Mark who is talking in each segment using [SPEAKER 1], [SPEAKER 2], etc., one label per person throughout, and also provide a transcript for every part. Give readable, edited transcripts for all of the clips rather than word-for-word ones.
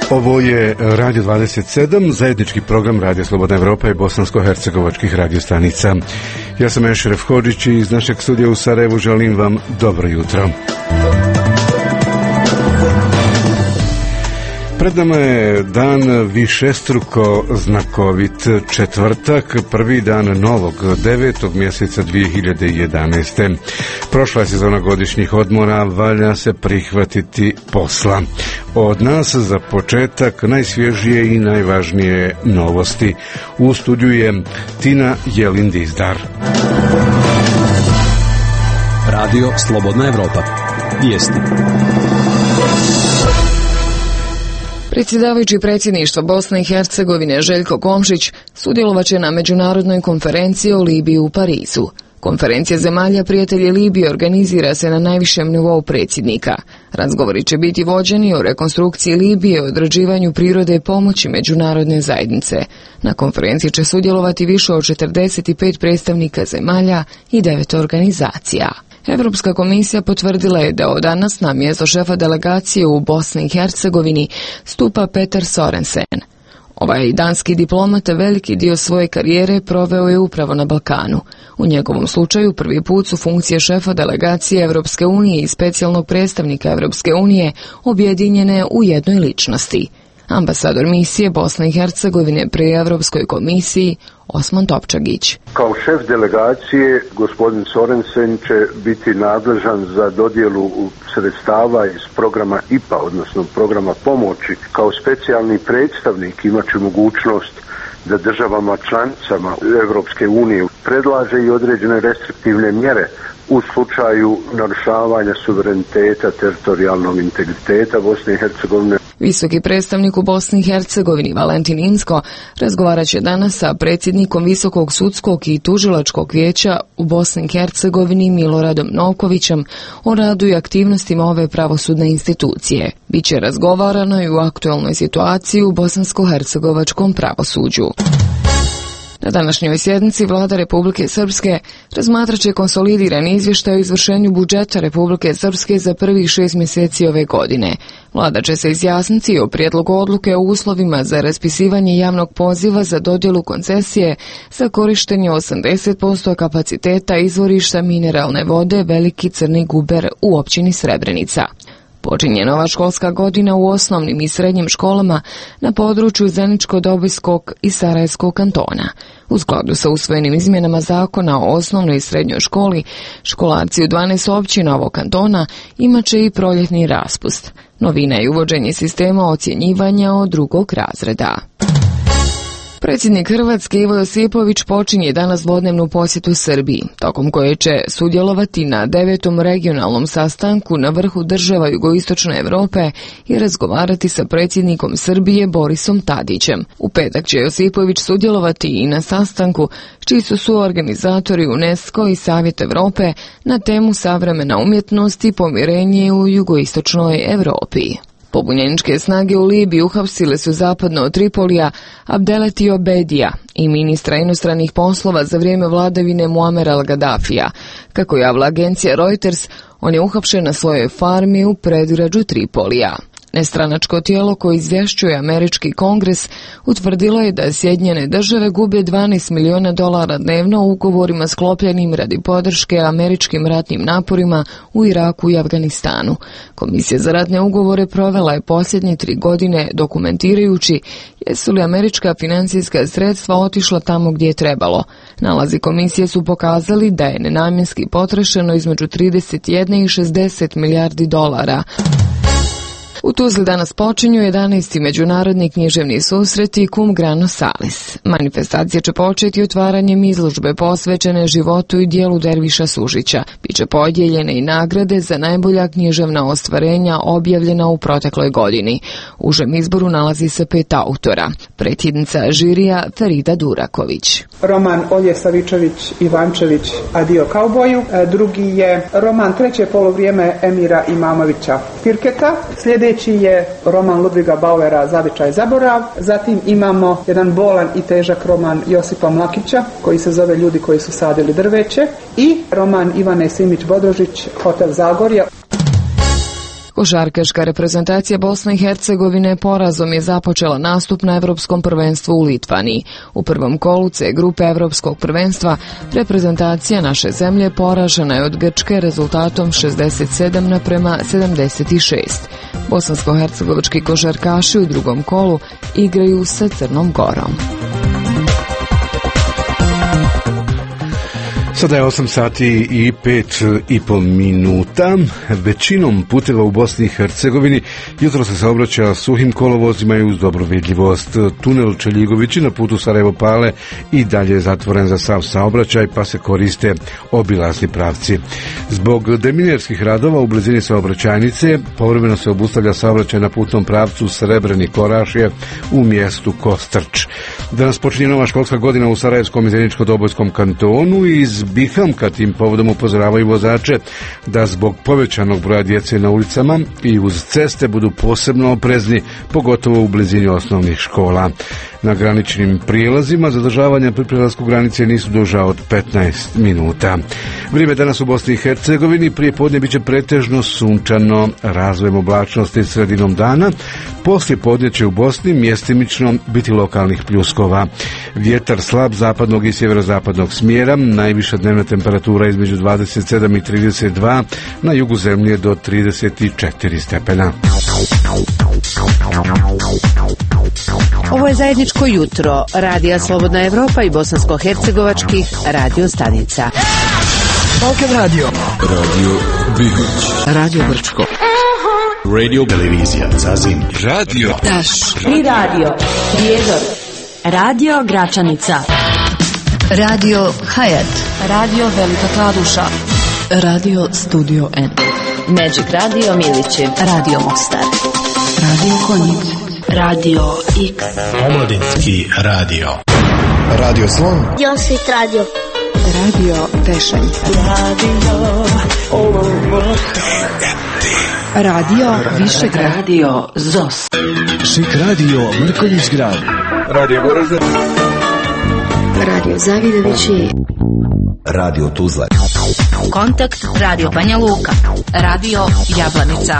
[SPEAKER 1] Ovo je Radio 27, zajednički program Radio Slobodna Evropa i bosansko-hercegovačkih radiostanica. Ja sam Ešref Hodžić i iz našeg studija u Sarajevu želim vam dobro jutro. Pred nama je dan višestruko znakovit, četvrtak, prvi dan novog 9. mjeseca 2011. Prošla je sezona godišnjih odmora, valja se prihvatiti posla. Od nas za početak najsvježije i najvažnije novosti. U studiju je Tina Jelin-Dizdar.
[SPEAKER 2] Radio Slobodna Evropa. Vijesti.
[SPEAKER 3] Predsjedavajući predsjedništva Bosne i Hercegovine Željko Komšić sudjelovaće na međunarodnoj konferenciji o Libiji u Parizu. Konferencija zemalja prijatelji Libije organizira se na najvišem nivou predsjednika. Razgovori će biti vođeni o rekonstrukciji Libije, o određivanju prirode i pomoći međunarodne zajednice. Na konferenciji će sudjelovati više od 45 predstavnika zemalja i 9 organizacija. Europska komisija potvrdila je da od danas na mjesto šefa delegacije u Bosni i Hercegovini stupa Peter Sorensen. Ovaj danski diplomat veliki dio svoje karijere proveo je upravo na Balkanu. U njegovom slučaju prvi put su funkcije šefa delegacije Europske unije i specijalnog predstavnika Europske unije objedinjene u jednoj ličnosti. Ambasador misije Bosne i Hercegovine pri Europskoj komisiji Osman Topčagić.
[SPEAKER 4] Kao šef delegacije gospodin Sorensen će biti nadležan za dodjelu sredstava iz programa IPA, odnosno programa pomoći. Kao specijalni predstavnik imat će mogućnost da državama članicama Europske unije predlaže i određene restriktivne mjere u slučaju narušavanja suvereniteta, teritorijalnog integriteta Bosne i Hercegovine.
[SPEAKER 3] Visoki predstavnik u Bosni i Hercegovini Valentin Inzko razgovarat će danas sa predsjednikom Visokog sudskog i tužilačkog vijeća u Bosni i Hercegovini Miloradom Novkovićem o radu i aktivnostima ove pravosudne institucije. Biće razgovarano i u aktualnoj situaciji u bosansko-hercegovačkom pravosuđu. Na današnjoj sjednici Vlada Republike Srpske razmatrat će konsolidirani izvještaj o izvršenju budžeta Republike Srpske za prvih 6 mjeseci ove godine. Vlada će se izjasniti o prijedlogu odluke o uslovima za raspisivanje javnog poziva za dodjelu koncesije za korištenje 80% kapaciteta izvorišta mineralne vode Veliki Crni Guber u općini Srebrenica. Počinje nova školska godina u osnovnim i srednjim školama na području Zeničko-Dobojskog i Sarajevskog kantona. U skladu sa usvojenim izmjenama zakona o osnovnoj i srednjoj školi, školarci u 12 općina ovog kantona imat će i proljetni raspust. Novina je uvođenje sistema ocjenjivanja od drugog razreda. Predsjednik Hrvatske Ivo Josipović počinje danas dvodnevnu posjetu Srbiji, tokom koje će sudjelovati na 9. regionalnom sastanku na vrhu država jugoistočne Europe i razgovarati sa predsjednikom Srbije Borisom Tadićem. U petak će Josipović sudjelovati i na sastanku čiji su suorganizatori UNESCO i Savjet Europe na temu savremena umjetnost i pomirenje u jugoistočnoj Europi. Pobunjeničke snage u Libiji uhapsile su zapadno od Tripolija Abdelati Obedija i ministra inostranih poslova za vrijeme vladavine Muamera al-Gaddafija. Kako javila agencija Reuters, on je uhapšen na svojoj farmi u predgrađu Tripolija. Nestranačko tijelo koje izvješćuje američki kongres utvrdilo je da Sjedinjene države gube $12 milijuna dnevno u ugovorima sklopljenim radi podrške američkim ratnim naporima u Iraku i Afganistanu. Komisija za ratne ugovore provela je posljednje 3 godine dokumentirajući jesu li američka financijska sredstva otišla tamo gdje je trebalo. Nalazi komisije su pokazali da je nenamjenski potrošeno između 31 i 60 milijardi dolara. U Tuzli danas počinju 11. međunarodni književni susreti Cum Grano Salis. Manifestacija će početi otvaranjem izložbe posvećene životu i dijelu Derviša Sužića. Biće podijeljene i nagrade za najbolja književna ostvarenja objavljena u protekloj godini. U užem izboru nalazi se 5 autora. Predsjednica žirija Ferida Duraković.
[SPEAKER 5] Roman Olje Savičević Ivančević Adio kauboju. Drugi je roman Treće polovrijeme Emira Imamovića Pirketa. Sljedeći je roman Ludviga Bauera Zavičaj zaborav. Zatim imamo jedan bolan i težak roman Josipa Mlakića koji se zove Ljudi koji su sadili drveće i roman Ivane Simić Bodrožić Hotel Zagorje.
[SPEAKER 3] Košarkaška reprezentacija Bosne i Hercegovine porazom je započela nastup na Evropskom prvenstvu u Litvaniji. U prvom kolu C grupe Evropskog prvenstva reprezentacija naše zemlje poražena je od Grčke rezultatom 67:76. Bosansko-hercegovački košarkaši u drugom kolu igraju sa Crnom Gorom.
[SPEAKER 1] Sada je 8 sati i 5,5 minuta. Većinom puteva u Bosni i Hercegovini jutro se saobraća suhim kolovozima i uz dobru vidljivost. Tunel Čeljigovići na putu Sarajevo-Pale i dalje je zatvoren za sav saobraćaj, pa se koriste obilazni pravci. Zbog deminirskih radova u blizini saobraćajnice povremeno se obustavlja saobraćaj na putnom pravcu Srebreni Korašje u mjestu Kostrč. Danas počinje nova školska godina u Sarajevskom i Zeničko-Dobojskom kantonu i iz Bihamka tim povodom upozoravaju vozače da zbog povećanog broja djece na ulicama i uz ceste budu posebno oprezni, pogotovo u blizini osnovnih škola. Na graničnim prijelazima zadržavanja pri prelasku granice nisu duža od 15 minuta. Vrijeme danas u Bosni i Hercegovini prije podne biće pretežno sunčano, razvojem oblačnosti sredinom dana. Poslije podne će u Bosni mjestimično biti lokalnih pljuskova. Vjetar slab zapadnog i sjeverozapadnog smjera, najviša dnevna temperatura između 27 i 32, na jugu zemlje do 34 stepena.
[SPEAKER 6] Ovo je zajedničko jutro Radija Slobodna Evropa i bosansko-hercegovačkih radio stanica.
[SPEAKER 2] Balkan Radio. Radio Bihoć.
[SPEAKER 6] Radio Brčko.
[SPEAKER 2] Radio Televizija Zazim. Radio
[SPEAKER 6] Taš. I radio Prijedor.
[SPEAKER 7] Radio Gračanica.
[SPEAKER 8] Radio Hayat.
[SPEAKER 7] Radio Velika Kladuša.
[SPEAKER 8] Radio Studio N.
[SPEAKER 6] Magic Radio Milići.
[SPEAKER 8] Radio Mostar.
[SPEAKER 7] Radio Konjic. Radio X.
[SPEAKER 2] Omladinski radio.
[SPEAKER 9] Radio Slon.
[SPEAKER 10] Josit Radio.
[SPEAKER 8] Radio Pešanje. Radio Višegrad.
[SPEAKER 7] Radio ZOS.
[SPEAKER 2] Šik radio Mrkonjić grad.
[SPEAKER 9] Radio Goražde.
[SPEAKER 8] Radio Zavidovići.
[SPEAKER 9] Radio Tuzla.
[SPEAKER 7] Kontakt Radio Banja Luka. Radio Jablanica.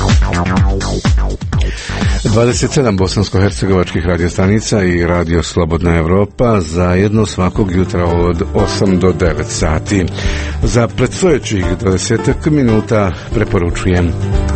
[SPEAKER 1] 27 bosansko-hercegovačkih radiostanica i Radio Slobodna Evropa zajedno svakog jutra od 8 do 9 sati. Za predstojećih 20 minuta preporučujem.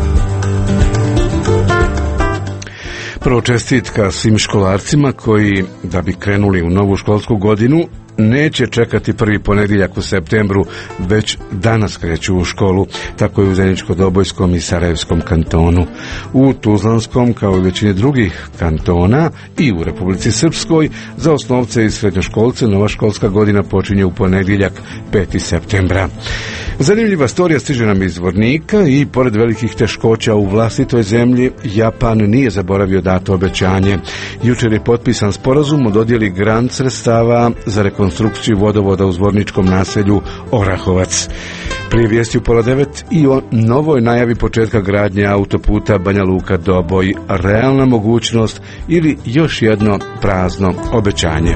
[SPEAKER 1] Prvo čestitka svim školarcima koji, da bi krenuli u novu školsku godinu, neće čekati prvi ponedjeljak u septembru, već danas kreću u školu. Tako je u Zeničko-Dobojskom i Sarajevskom kantonu. U Tuzlanskom, kao i većini drugih kantona i u Republici Srpskoj, za osnovce i srednjoškolce nova školska godina počinje u ponedjeljak 5. septembra. Zanimljiva storija stiže nam iz Zvornika i pored velikih teškoća u vlastitoj zemlji, Japan nije zaboravio dato obećanje. Jučer je potpisan sporazum o dodjeli grant sredstava za rekonstrukciju vodovoda u zvorničkom naselju Orahovac. Prije vijesti u 8:30 i o novoj najavi početka gradnje autoputa Banja Luka-Doboj, realna mogućnost ili još jedno prazno obećanje.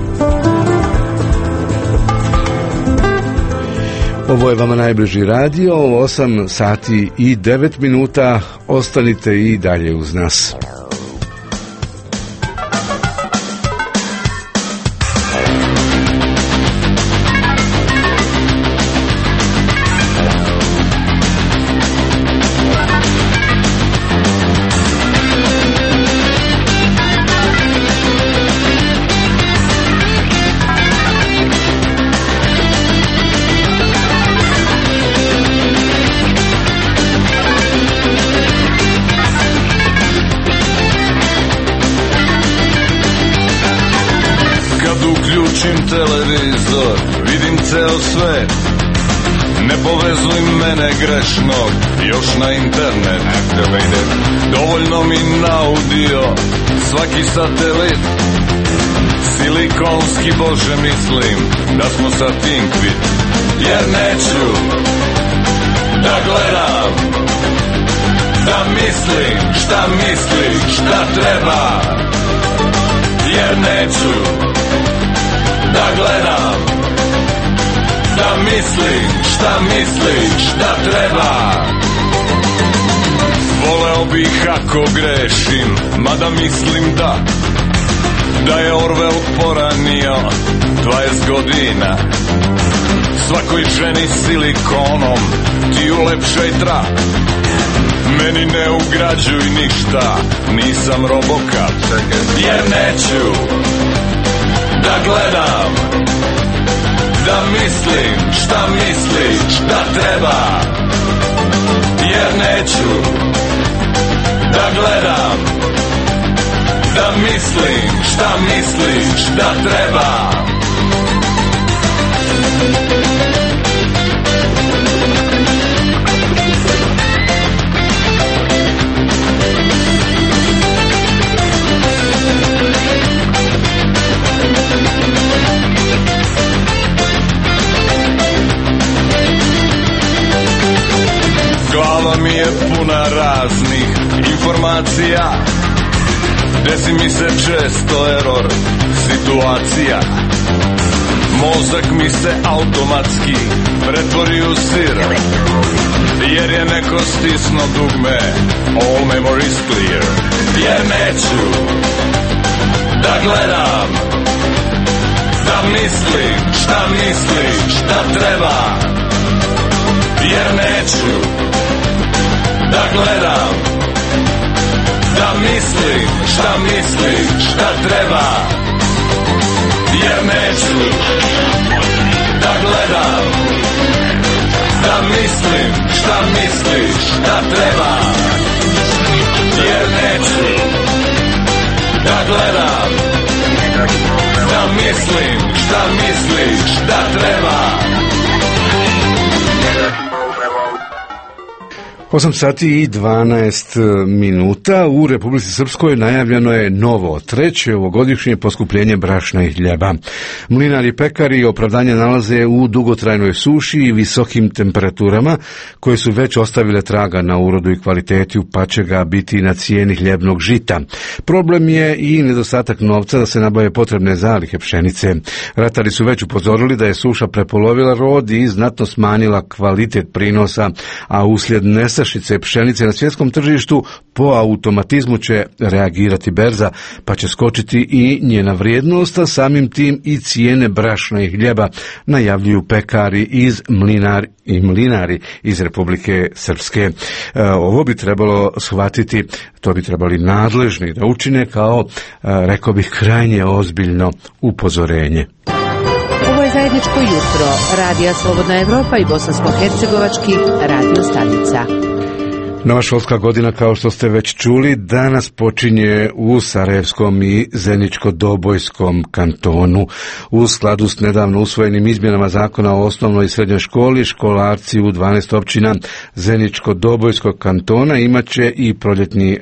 [SPEAKER 1] Ovo je vama najbliži radio, 8 sati i 9 minuta, ostanite i dalje uz nas.
[SPEAKER 11] Televizor, vidim ceo svet. Ne povezuj mene grešnog još na internet. Dovoljno mi na audio svaki satelit. Silikonski, bože, mislim da smo sa tim kvit. Jer neću da gledam, da mislim šta misliš, šta treba. Jer neću da gledam, da mislim šta misliš, šta treba. Voleo bih ako grešim, mada mislim da je Orwell poranio 20 godina. Svakoj ženi silikonom ti ulepšaj trak, meni ne ugrađuj ništa, nisam Robocat. Jer neću da gledam, da mislim šta misliš da treba. Jer neću da gledam, da mislim šta misliš da treba. Glava mi je puna raznih informacija, desi mi se često error situacija. Mozak mi se automatski pretvori u sir, jer je neko stisno dugme all memories clear. Jer neću da gledam, da mislim šta misliš da treba. Jer neću da gledam, da mislim šta misliš da treba. Jer neću da gledam, da mislim šta misliš da treba. Jer neću da gledam, da mislim šta misliš da treba.
[SPEAKER 1] 8 sati i 12 minuta. U Republici Srpskoj najavljeno je novo, treće ovogodišnje poskupljenje brašna i hljeba. Mlinari i pekari opravdanje nalaze u dugotrajnoj suši i visokim temperaturama koje su već ostavile traga na urodu i kvalitetu, pa će ga biti i na cijeni hljebnog žita. Problem je i nedostatak novca da se nabave potrebne zalihe pšenice. Ratari su već upozorili da je suša prepolovila rod i znatno smanjila kvalitet prinosa, a uslijed nestašice pšenice na svjetskom tržištu po automatizmu će reagirati berza, pa će skočiti i njena vrijednost, a samim tim i cijene brašna i hljeba, najavljuju pekari iz mlinari iz Republike Srpske. Ovo bi trebalo shvatiti, to bi trebali nadležni da učine kao, rekao bih, krajnje ozbiljno upozorenje.
[SPEAKER 6] Ovo je zajedničko jutro Radija Slobodna Evropa i Bosansko-hercegovački radio stanica.
[SPEAKER 1] Nova školska godina, kao što ste već čuli, danas počinje u Sarajevskom i Zeničko-Dobojskom kantonu. U skladu s nedavno usvojenim izmjenama zakona o osnovnoj i srednjoj školi, školarci u 12 općina Zeničko-Dobojskog kantona imat će i proljetni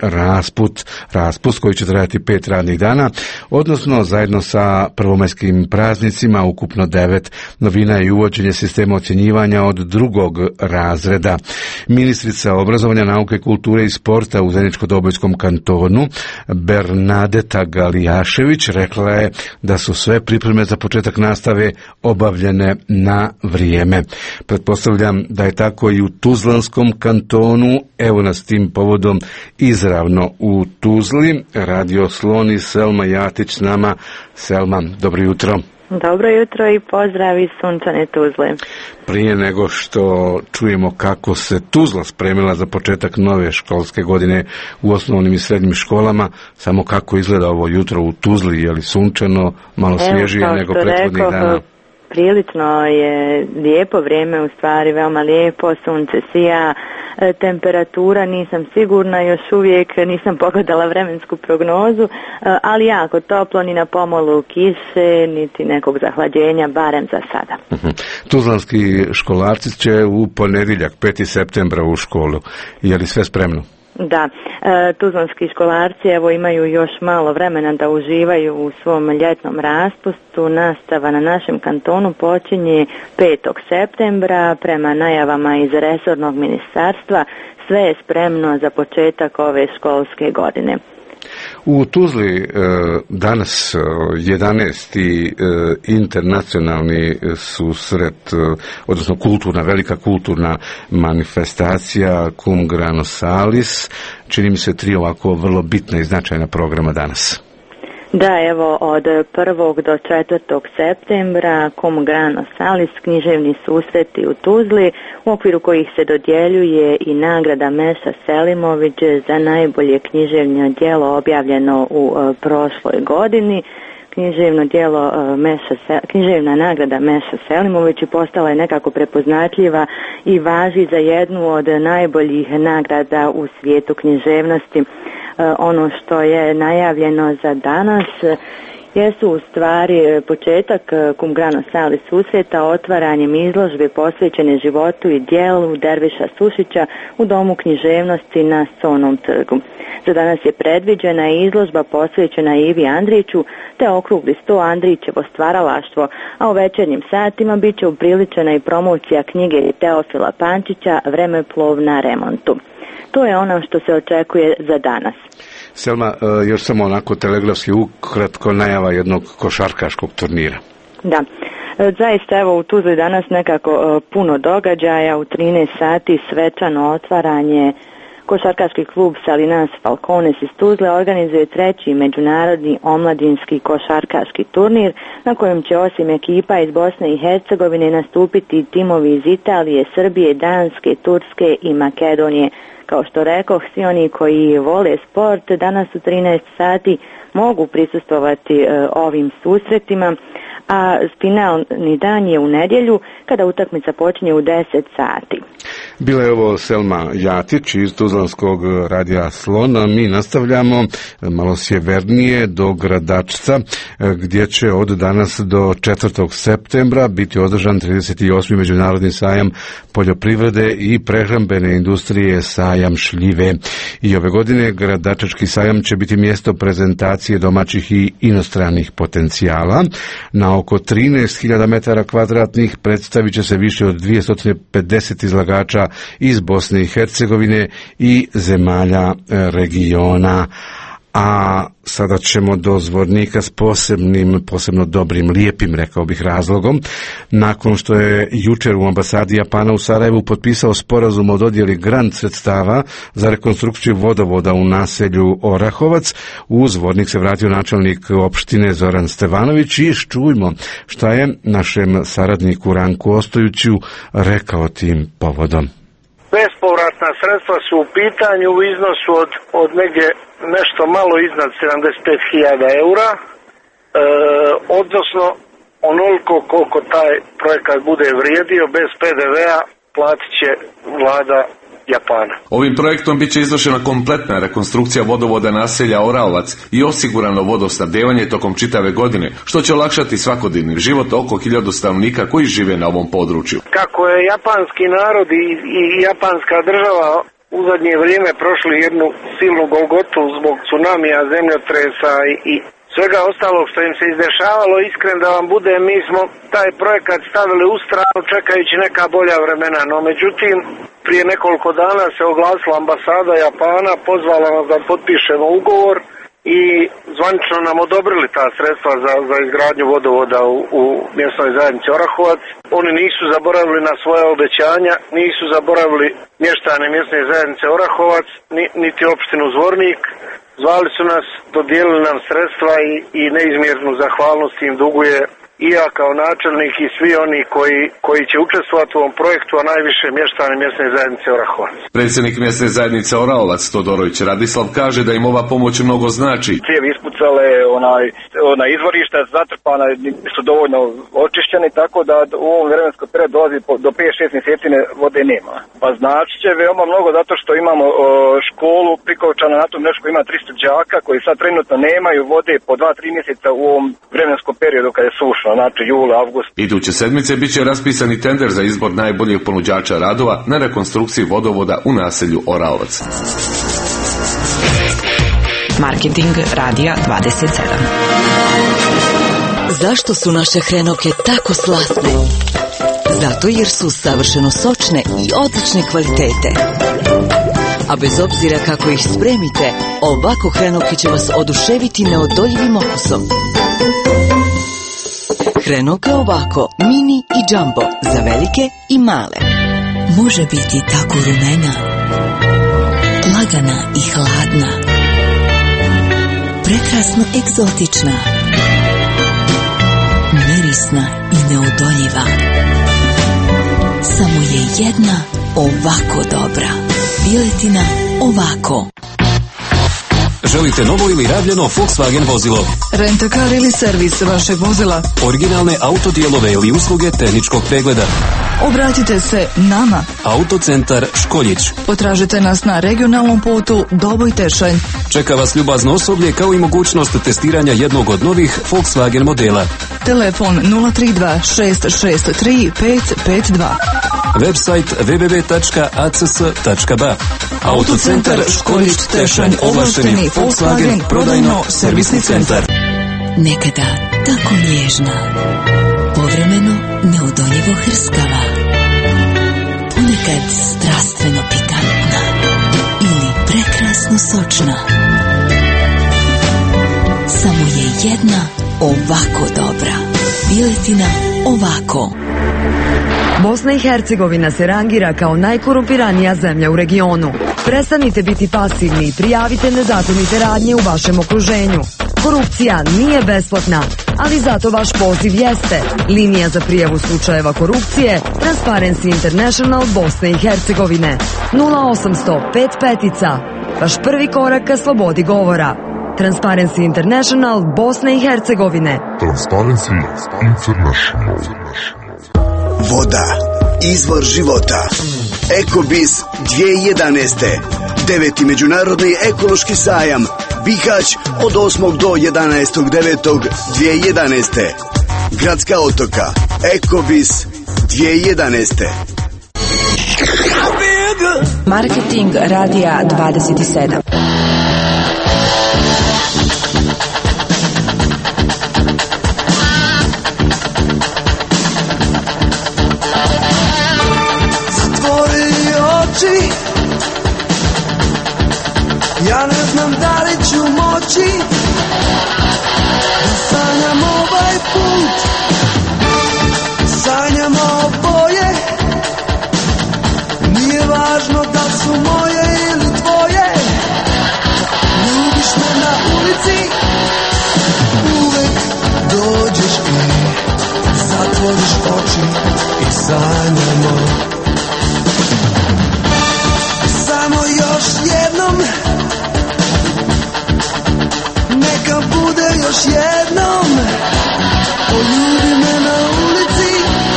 [SPEAKER 1] raspust koji će trajati 5 radnih dana, odnosno zajedno sa prvomajskim praznicima ukupno 9. Novina je i uvođenje sistema ocjenjivanja od 2. razreda. Ministrica obrazovanja, nauke, kulture i sporta u Zeničko-Dobojskom kantonu Bernadeta Galijašević rekla je da su sve pripreme za početak nastave obavljene na vrijeme. Pretpostavljam da je tako i u Tuzlanskom kantonu. Evo nas tim povodom izravno u Tuzli. Radio Slon i Selma Jatić s nama. Selma, dobro jutro.
[SPEAKER 10] Dobro jutro i pozdrav iz sunčane Tuzle.
[SPEAKER 1] Prije nego što čujemo kako se Tuzla spremila za početak nove školske godine u osnovnim i srednjim školama, samo kako izgleda ovo jutro u Tuzli, je li sunčano, malo svježije nego prethodnih dana?
[SPEAKER 10] Prilično je lijepo vrijeme, u stvari veoma lijepo, sunce sija, temperatura nisam sigurna, još uvijek nisam pogledala vremensku prognozu, ali jako toplo, ni na pomolu kiše, niti nekog zahlađenja, barem za sada.
[SPEAKER 1] Tuzlanski školarci će u ponedjeljak 5. septembra u školu. Je li sve spremno?
[SPEAKER 10] Da, tuzlanski školarci evo imaju još malo vremena da uživaju u svom ljetnom raspustu. Nastava na našem kantonu počinje 5. septembra prema najavama iz resornog ministarstva. Sve je spremno za početak ove školske godine.
[SPEAKER 1] U Tuzli danas 11. internacionalni susret, odnosno velika kulturna manifestacija Cum Grano Salis. Čini mi se 3 ovako vrlo bitna i značajna programa danas.
[SPEAKER 10] Da, evo od 1. do 4. septembra Cum Grano Salis, književni susreti u Tuzli, u okviru kojih se dodjeljuje i nagrada Meša Selimović za najbolje književno djelo objavljeno u prošloj godini. Književna nagrada Meša Selimović postala je nekako prepoznatljiva i važi za jednu od najboljih nagrada u svijetu književnosti. Ono što je najavljeno za danas jesu u stvari početak Cum Grano Salis susreta otvaranjem izložbe posvećene životu i djelu Derviša Sušića u Domu književnosti na Sonom trgu. Za danas je predviđena izložba posvećena Ivi Andriću te okrugli sto Andrićevo stvaralaštvo, a u večernjim satima bit će upriličena i promocija knjige Teofila Pančića Vremeplov na remontu. To je ono što se očekuje za danas.
[SPEAKER 1] Selma, još samo onako telegrafski ukratko najava jednog košarkaškog turnira. Da,
[SPEAKER 10] zaista evo u Tuzli danas nekako puno događaja. U 13 sati svečano otvaranje. Košarkaški klub Salinas Falcones iz Tuzle organizuje 3. međunarodni omladinski košarkaški turnir na kojem će osim ekipa iz Bosne i Hercegovine nastupiti timovi iz Italije, Srbije, Danske, Turske i Makedonije. Kao što rekoh, svi oni koji vole sport danas u 13 sati mogu prisustvovati ovim susretima, a finalni dan je u nedjelju kada utakmica počinje u 10 sati.
[SPEAKER 1] Bila je ovo Selma Jatić iz Tuzlanskog radija Slon. Mi nastavljamo malo sjevernije do Gradačca, gdje će od danas do 4. septembra biti održan 38. međunarodni sajam poljoprivrede i prehrambene industrije sajam šljive. I ove godine Gradačački sajam će biti mjesto prezentacije domaćih i inostranih potencijala. Na oko 13.000 metara kvadratnih predstavit će se više od 250 izlagača iz Bosne i Hercegovine i zemalja regiona. A sada ćemo do Zvornika s posebno dobrim, lijepim, rekao bih, razlogom. Nakon što je jučer u ambasadi Japana u Sarajevu potpisao sporazum o dodjeli grant sredstava za rekonstrukciju vodovoda u naselju Orahovac, u Zvornik se vratio načelnik opštine Zoran Stevanović i čujmo šta je našem saradniku Ranku Ostojiću rekao tim povodom.
[SPEAKER 12] Bespovratna sredstva su u pitanju u iznosu od negdje nešto malo iznad 75.000 eura, odnosno onoliko koliko taj projekat bude vrijedio, bez PDV-a platit će vlada Japana.
[SPEAKER 13] Ovim projektom bit će izvršena kompletna rekonstrukcija vodovoda naselja Oraovac i osigurano vodosnabdevanje tokom čitave godine, što će olakšati svakodnevni život oko 1000 stanovnika koji žive na ovom području.
[SPEAKER 12] Kako je japanski narod i japanska država u zadnje vrijeme prošli jednu silnu golgotu zbog tsunamija, zemljotresa i svega ostalog što im se izdešavalo, iskren da vam bude, mi smo taj projekat stavili u stranu čekajući neka bolja vremena, no međutim prije nekoliko dana se oglasila ambasada Japana, pozvala nas da potpišemo ugovor i zvanično nam odobrili ta sredstva za izgradnju vodovoda u mjesnoj zajednici Orahovac. Oni nisu zaboravili na svoja obećanja, nisu zaboravili mještane mjesne zajednice Orahovac, niti opštinu Zvornik. Zvali su nas, dodijelili nam sredstva i neizmjernu zahvalnost im duguje i ja kao načelnik i svi oni koji će učestvovati u ovom projektu, a najviše mještani mjesne zajednice Orahovac.
[SPEAKER 13] Predsjednik mjesne zajednice Orahovac Todorović Radislav kaže da im ova pomoć mnogo znači.
[SPEAKER 14] Cijevi ispucale, ona izvorišta zatrpana, su dovoljno očišćeni, tako da u ovom vremenskom periodu dolazi do 5-6 mjeseci vode nema. Pa znači će veoma mnogo zato što imamo školu Prikovčana na tom nešto ima 300 đaka koji sad trenutno nemaju vode po 2-3 mjeseca u ovom vremenskom periodu kad je sušno. Znači jul, avgust.
[SPEAKER 13] Iduće sedmice bit će raspisani tender za izbor najboljih ponuđača radova na rekonstrukciji vodovoda u naselju Oraovac.
[SPEAKER 7] Marketing radija 27.
[SPEAKER 15] Zašto su naše hrenovke tako slatne? Zato jer su savršeno sočne i odlične kvalitete. a bez obzira kako ih spremite, ovako hrenovke će vas oduševiti neodoljivim okusom. Hrenovka ovako, mini i džambo, za velike i male.
[SPEAKER 16] Može biti tako rumena, lagana i hladna, prekrasno egzotična, mirisna i neodoljiva. Samo je jedna ovako dobra. Piletina ovako.
[SPEAKER 17] Želite novo ili rabljeno Volkswagen vozilo?
[SPEAKER 18] Rentakar ili servis vašeg vozila?
[SPEAKER 17] Originalne autodijelove ili usluge tehničkog pregleda?
[SPEAKER 18] Obratite se nama.
[SPEAKER 17] Autocentar Školjić.
[SPEAKER 18] Potražite nas na regionalnom putu Doboj-Tešanj.
[SPEAKER 17] Čeka vas ljubazno osoblje kao i mogućnost testiranja jednog od novih Volkswagen modela.
[SPEAKER 18] Telefon 032 663 552.
[SPEAKER 17] Website www.acs.ba. Autocentar Školjić Tešanj, ovlašteni Volkswagen prodajno-servisni centar.
[SPEAKER 16] Nekada tako nježna, povremeno neodoljivo hrskava, ponekad strastveno pikantna ili prekrasno sočna. Samo je jedna ovako dobra. Piletina ovako.
[SPEAKER 19] Bosna i Hercegovina se rangira kao najkorumpiranija zemlja u regionu. Prestanite biti pasivni i prijavite nezakonite radnje u vašem okruženju. Korupcija nije besplatna, ali zato vaš poziv jeste. Linija za prijavu slučajeva korupcije Transparency International Bosne i Hercegovine 0800 55. Vaš prvi korak ka slobodi govora. Transparency International Bosne i Hercegovine.
[SPEAKER 20] Transparency International.
[SPEAKER 21] Voda, izvor života. Ekobis 2011. 9. međunarodni ekološki sajam Bihać od 8. do 11.9.2011. Gradska otoka. Ekobis 2011.
[SPEAKER 7] Marketing radija 27.
[SPEAKER 22] Ja ne znam da li ću moći da sanjam ovaj put. Sanjam oboje, nije važno da su moje ili tvoje. Ljubiš me na ulici, uvek dođeš i zatvoriš oči i sanjamo. Samo još jednom, neka bude još jednom. Poljubi me na ulici,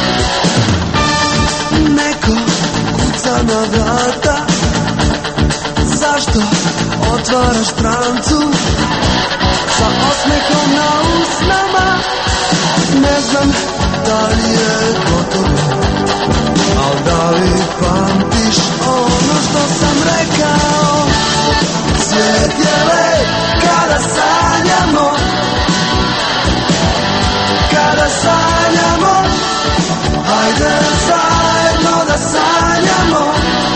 [SPEAKER 22] neko kuca na vrata. Zašto otvaraš strancu sa osmehom na usnama? Ne znam da li je gotovo, al da li pamtiš ono što sam rekao? Svijet je lep kada sanjamo, kada sanjamo. Hajde zajedno da sanjamo,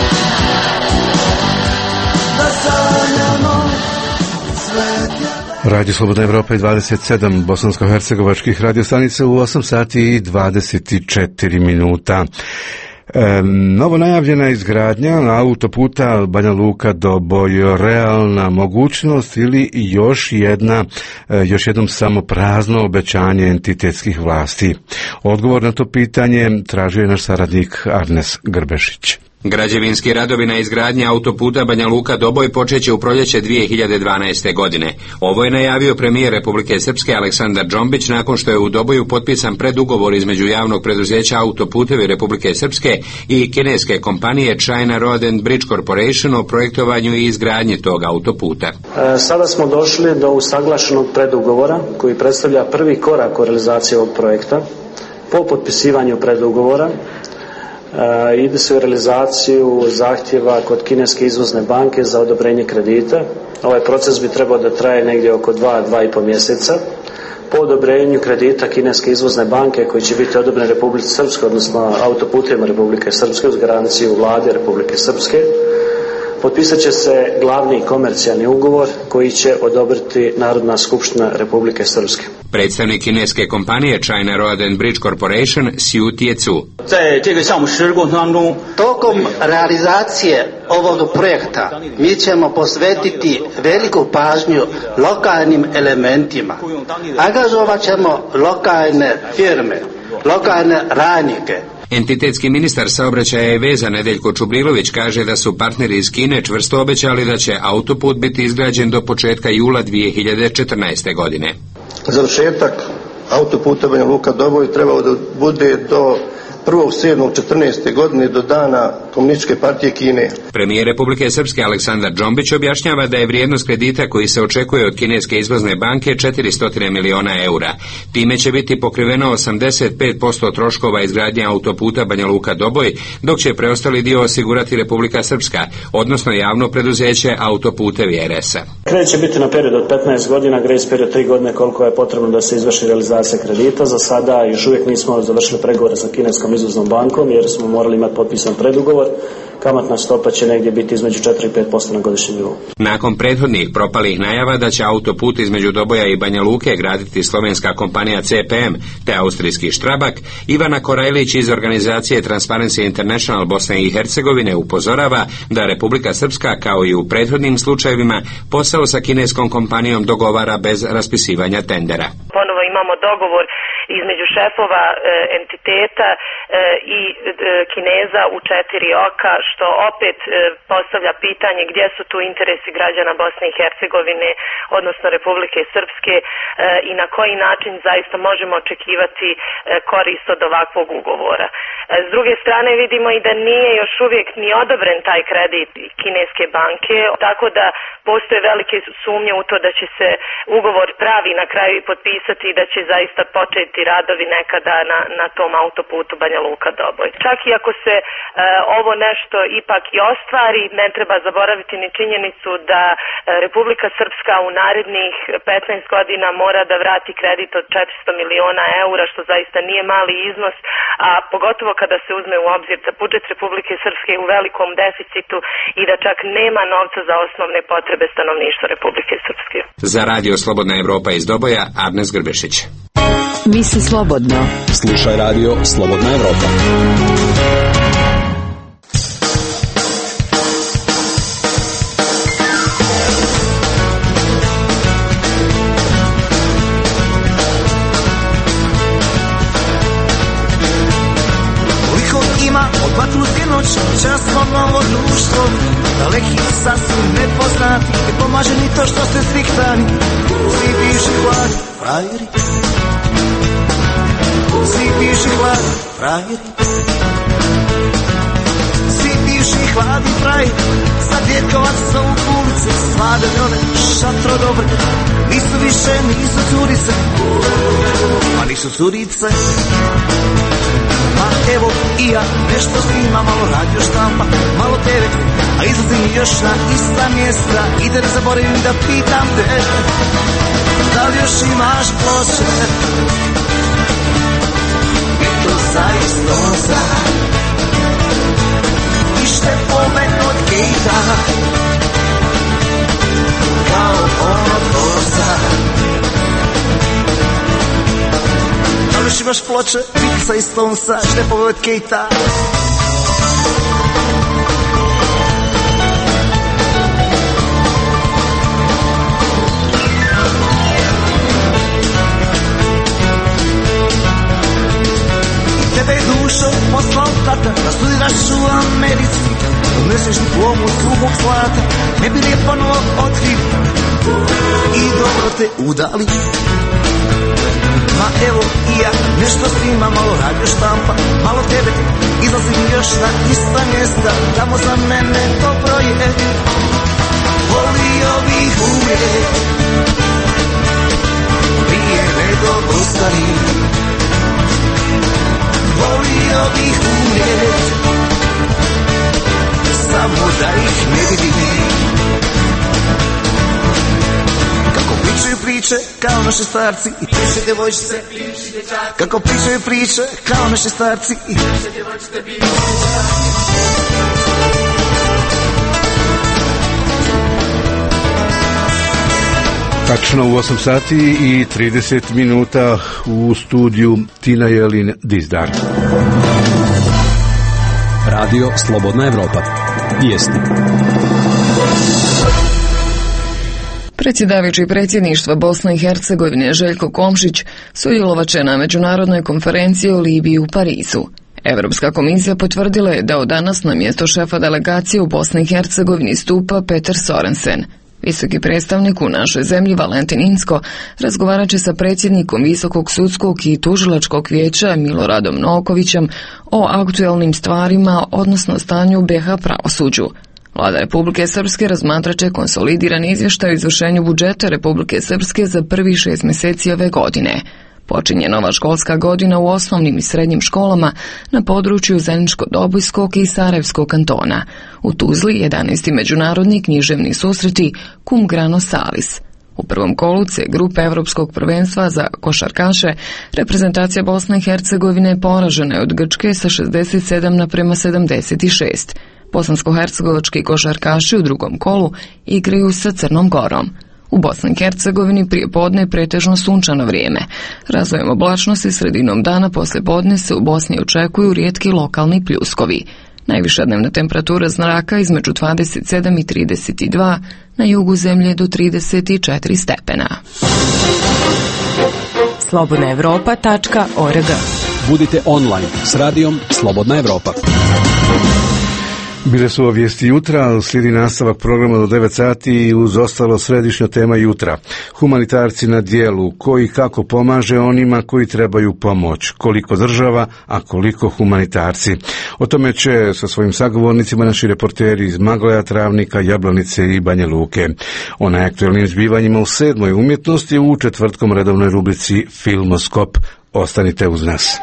[SPEAKER 22] da sanjamo. Svijet je lep.
[SPEAKER 1] Radio Slobodna Evropa i 27 bosansko-hercegovačkih radiostanica u 8 sati i 24 minuta. Novo najavljena izgradnja autoputa Banja Luka Doboj, realna mogućnost ili još jednom samo prazno obećanje entitetskih vlasti? Odgovor na to pitanje tražio je naš saradnik Arnes Grbešić.
[SPEAKER 23] Građevinski radovi na izgradnji autoputa Banja Luka Doboj počeće u proljeće 2012. godine. Ovo je najavio premijer Republike Srpske Aleksandar Džombić nakon što je u Doboju potpisan predugovor između javnog preduzeća Autoputevi Republike Srpske i kineske kompanije China Road and Bridge Corporation o projektovanju i izgradnji tog autoputa.
[SPEAKER 24] Sada smo došli do usaglašenog predugovora koji predstavlja prvi korak u realizaciji ovog projekta. Po potpisivanju predugovora ide se u realizaciju zahtjeva kod kineske izvozne banke za odobrenje kredita. Ovaj proces bi trebao da traje negdje oko 2,5 mjeseca. Po odobrenju kredita kineske izvozne banke koji će biti odobren Republike Srpske, odnosno autoputima Republike Srpske uz garanciju vlade Republike Srpske, potpisat će se glavni komercijalni ugovor koji će odobriti Narodna skupština Republike Srpske.
[SPEAKER 23] Predstavnik kineske kompanije China Road and Bridge Corporation Xu Tiecu.
[SPEAKER 2] Tokom realizacije ovog projekta mi ćemo posvetiti veliku pažnju lokalnim elementima. Angažovat ćemo lokalne firme, lokalne radnike.
[SPEAKER 23] Entitetski ministar saobraćaja i veza Nedeljko Čubrilović kaže da su partneri iz Kine čvrsto obećali da će autoput biti izgrađen do početka jula 2014. godine.
[SPEAKER 3] Završetak autoputa Banja Luka Doboj trebao da bude do 1.7.14. godine do dana Komunističke partije Kine.
[SPEAKER 23] Premijer Republike Srpske Aleksandar Džombić objašnjava da je vrijednost kredita koji se očekuje od kineske izvozne banke 400 miliona eura. Time će biti pokriveno 85% troškova izgradnje autoputa Banja Luka Doboj, dok će preostali dio osigurati Republika Srpska, odnosno javno preduzeće Autoputevi RS-a.
[SPEAKER 24] Kredit će biti na period od 15 godina, grace period 3 godine koliko je potrebno da se izvrši realizacija kredita. Za sada još uvijek nismo završili pregovore sa kineskom izvoznom bankom jer smo morali imati potpisan predugovor. Kamatna stopa će negdje biti između 4 i 5% na godišnjem nivou.
[SPEAKER 23] Nakon prethodnih propalih najava da će autoput između Doboja i Banja Luke graditi slovenska kompanija CPM te austrijski Štrabak, Ivana Korajlić iz organizacije Transparency International Bosne i Hercegovine upozorava da Republika Srpska, kao i u prethodnim slučajevima, posao sa kineskom kompanijom dogovara bez raspisivanja tendera.
[SPEAKER 4] Ponovo imamo dogovor između šefova entiteta i Kineza u 4 oka, što opet postavlja pitanje gdje su tu interesi građana Bosne i Hercegovine, odnosno Republike Srpske, i na koji način zaista možemo očekivati korist od ovakvog ugovora. S druge strane vidimo i da nije još uvijek ni odobren taj kredit kineske banke, tako da postoje velike sumnje u to da će se ugovor pravi na kraju potpisati i da će zaista početi radovi nekada na tom autoputu Banja Luka Doboj. Čak i ako se ovo nešto ipak i ostvari, ne treba zaboraviti ni činjenicu da Republika Srpska u narednih 15 godina mora da vrati kredit od 400 miliona eura, što zaista nije mali iznos, a pogotovo kada se uzme u obzir da budžet Republike Srpske je u velikom deficitu i da čak nema novca za osnovne potrebe stanovništva Republike Srpske.
[SPEAKER 23] Za Radio Slobodna Evropa iz Doboja, Arnes Grbešić.
[SPEAKER 6] Misli slobodno.
[SPEAKER 17] Slušaj Radio Slobodna Evropa.
[SPEAKER 22] Vatru sinoć, časno novo društvo, daleki sasvim nepoznati, ne pomaže ni to što ste svih dani. Svi bivši hlad, frajeri. Svi bivši hlad, frajeri. Svi bivši hladi frajeri, sad vjekovac sa u ulice, svade one šatro dobre, nisu više, nisu curice, ma nisu curice. Pa evo i ja nešto snima, malo radio štampa, malo TV, a izlazim još na ista mjesta i da ne zaboravim da pitam te, da li još imaš ploče? I to zaista sad, i štepove od gejta, kao ono kosa. Još imaš ploče, Vica i Stonesa, štepove od Kejta. Tebe je dušo poslao tata, da studiraš u Americi, odneseš diplomu suhog zlata, ne bi lijepo novo otkriv i dobro te udali. Ma evo i ja nešto snima, malo radio štampa, malo tebe, izlazim još na ista mjesta, tamo za mene dobro je, volio bih uvijek, prije nego ostanim, volio bih uvijek, samo da ih ne vidim. Pričaju priče kao naši starci i piše djevojčice, kako pričaju priče kao naši starci i piše djevojčice, bivši dječaci.
[SPEAKER 1] Tačno u 8 sati i 30 minuta u studiju Tina Jelin Dizdar.
[SPEAKER 17] Radio Slobodna Evropa. Vijesti.
[SPEAKER 5] Predsjedavajući predsjedništva Bosne i Hercegovine Željko Komšić sudjelovaće na međunarodnoj konferenciji o Libiji u Parizu. Europska komisija potvrdila je da od danas na mjesto šefa delegacije u Bosni i Hercegovini stupa Peter Sorensen. Visoki predstavnik u našoj zemlji Valentin Inzko razgovarat će sa predsjednikom Visokog sudskog i tužilačkog vijeća Miloradom Novakovićem o aktualnim stvarima, odnosno stanju BiH pravosuđu. Vlada Republike Srpske razmatrat će konsolidiran izvještaj o izvršenju budžeta Republike Srpske za prvih 6 mjeseci ove godine. Počinje nova školska godina u osnovnim i srednjim školama na području Zeničko-Dobojskog i Sarajevskog kantona. U Tuzli 11. međunarodni književni susreti Cum Grano Salis. U prvom kolu C grupe Evropskog prvenstva za košarkaše reprezentacija Bosne i Hercegovine poražena je od Grčke sa 67:76. Bosansko-hercegovački košarkaši u drugom kolu igraju sa Crnom Gorom. U Bosni i Hercegovini prije podne je pretežno sunčano vrijeme. Razvojem oblačnosti sredinom dana poslije podne se u Bosni očekuju rijetki lokalni pljuskovi. Najviša dnevna temperatura zraka između 27 i 32, na jugu zemlje do 34 stepena.
[SPEAKER 7] slobodnaevropa.org.
[SPEAKER 17] Budite online s radijom Slobodna Evropa.
[SPEAKER 1] Bile su vijesti jutra, slijedi nastavak programa do 9 sati i uz ostalo središnja tema jutra. Humanitarci na dijelu, koji kako pomaže onima koji trebaju pomoć, koliko država, a koliko humanitarci. O tome će sa svojim sagovornicima naši reporteri iz Magleja, Travnika, Jablanice i Banja Luke. O najaktualnim zbivanjima u 7. umjetnosti u četvrtkom redovnoj rubrici Filmoskop. Ostanite uz nas.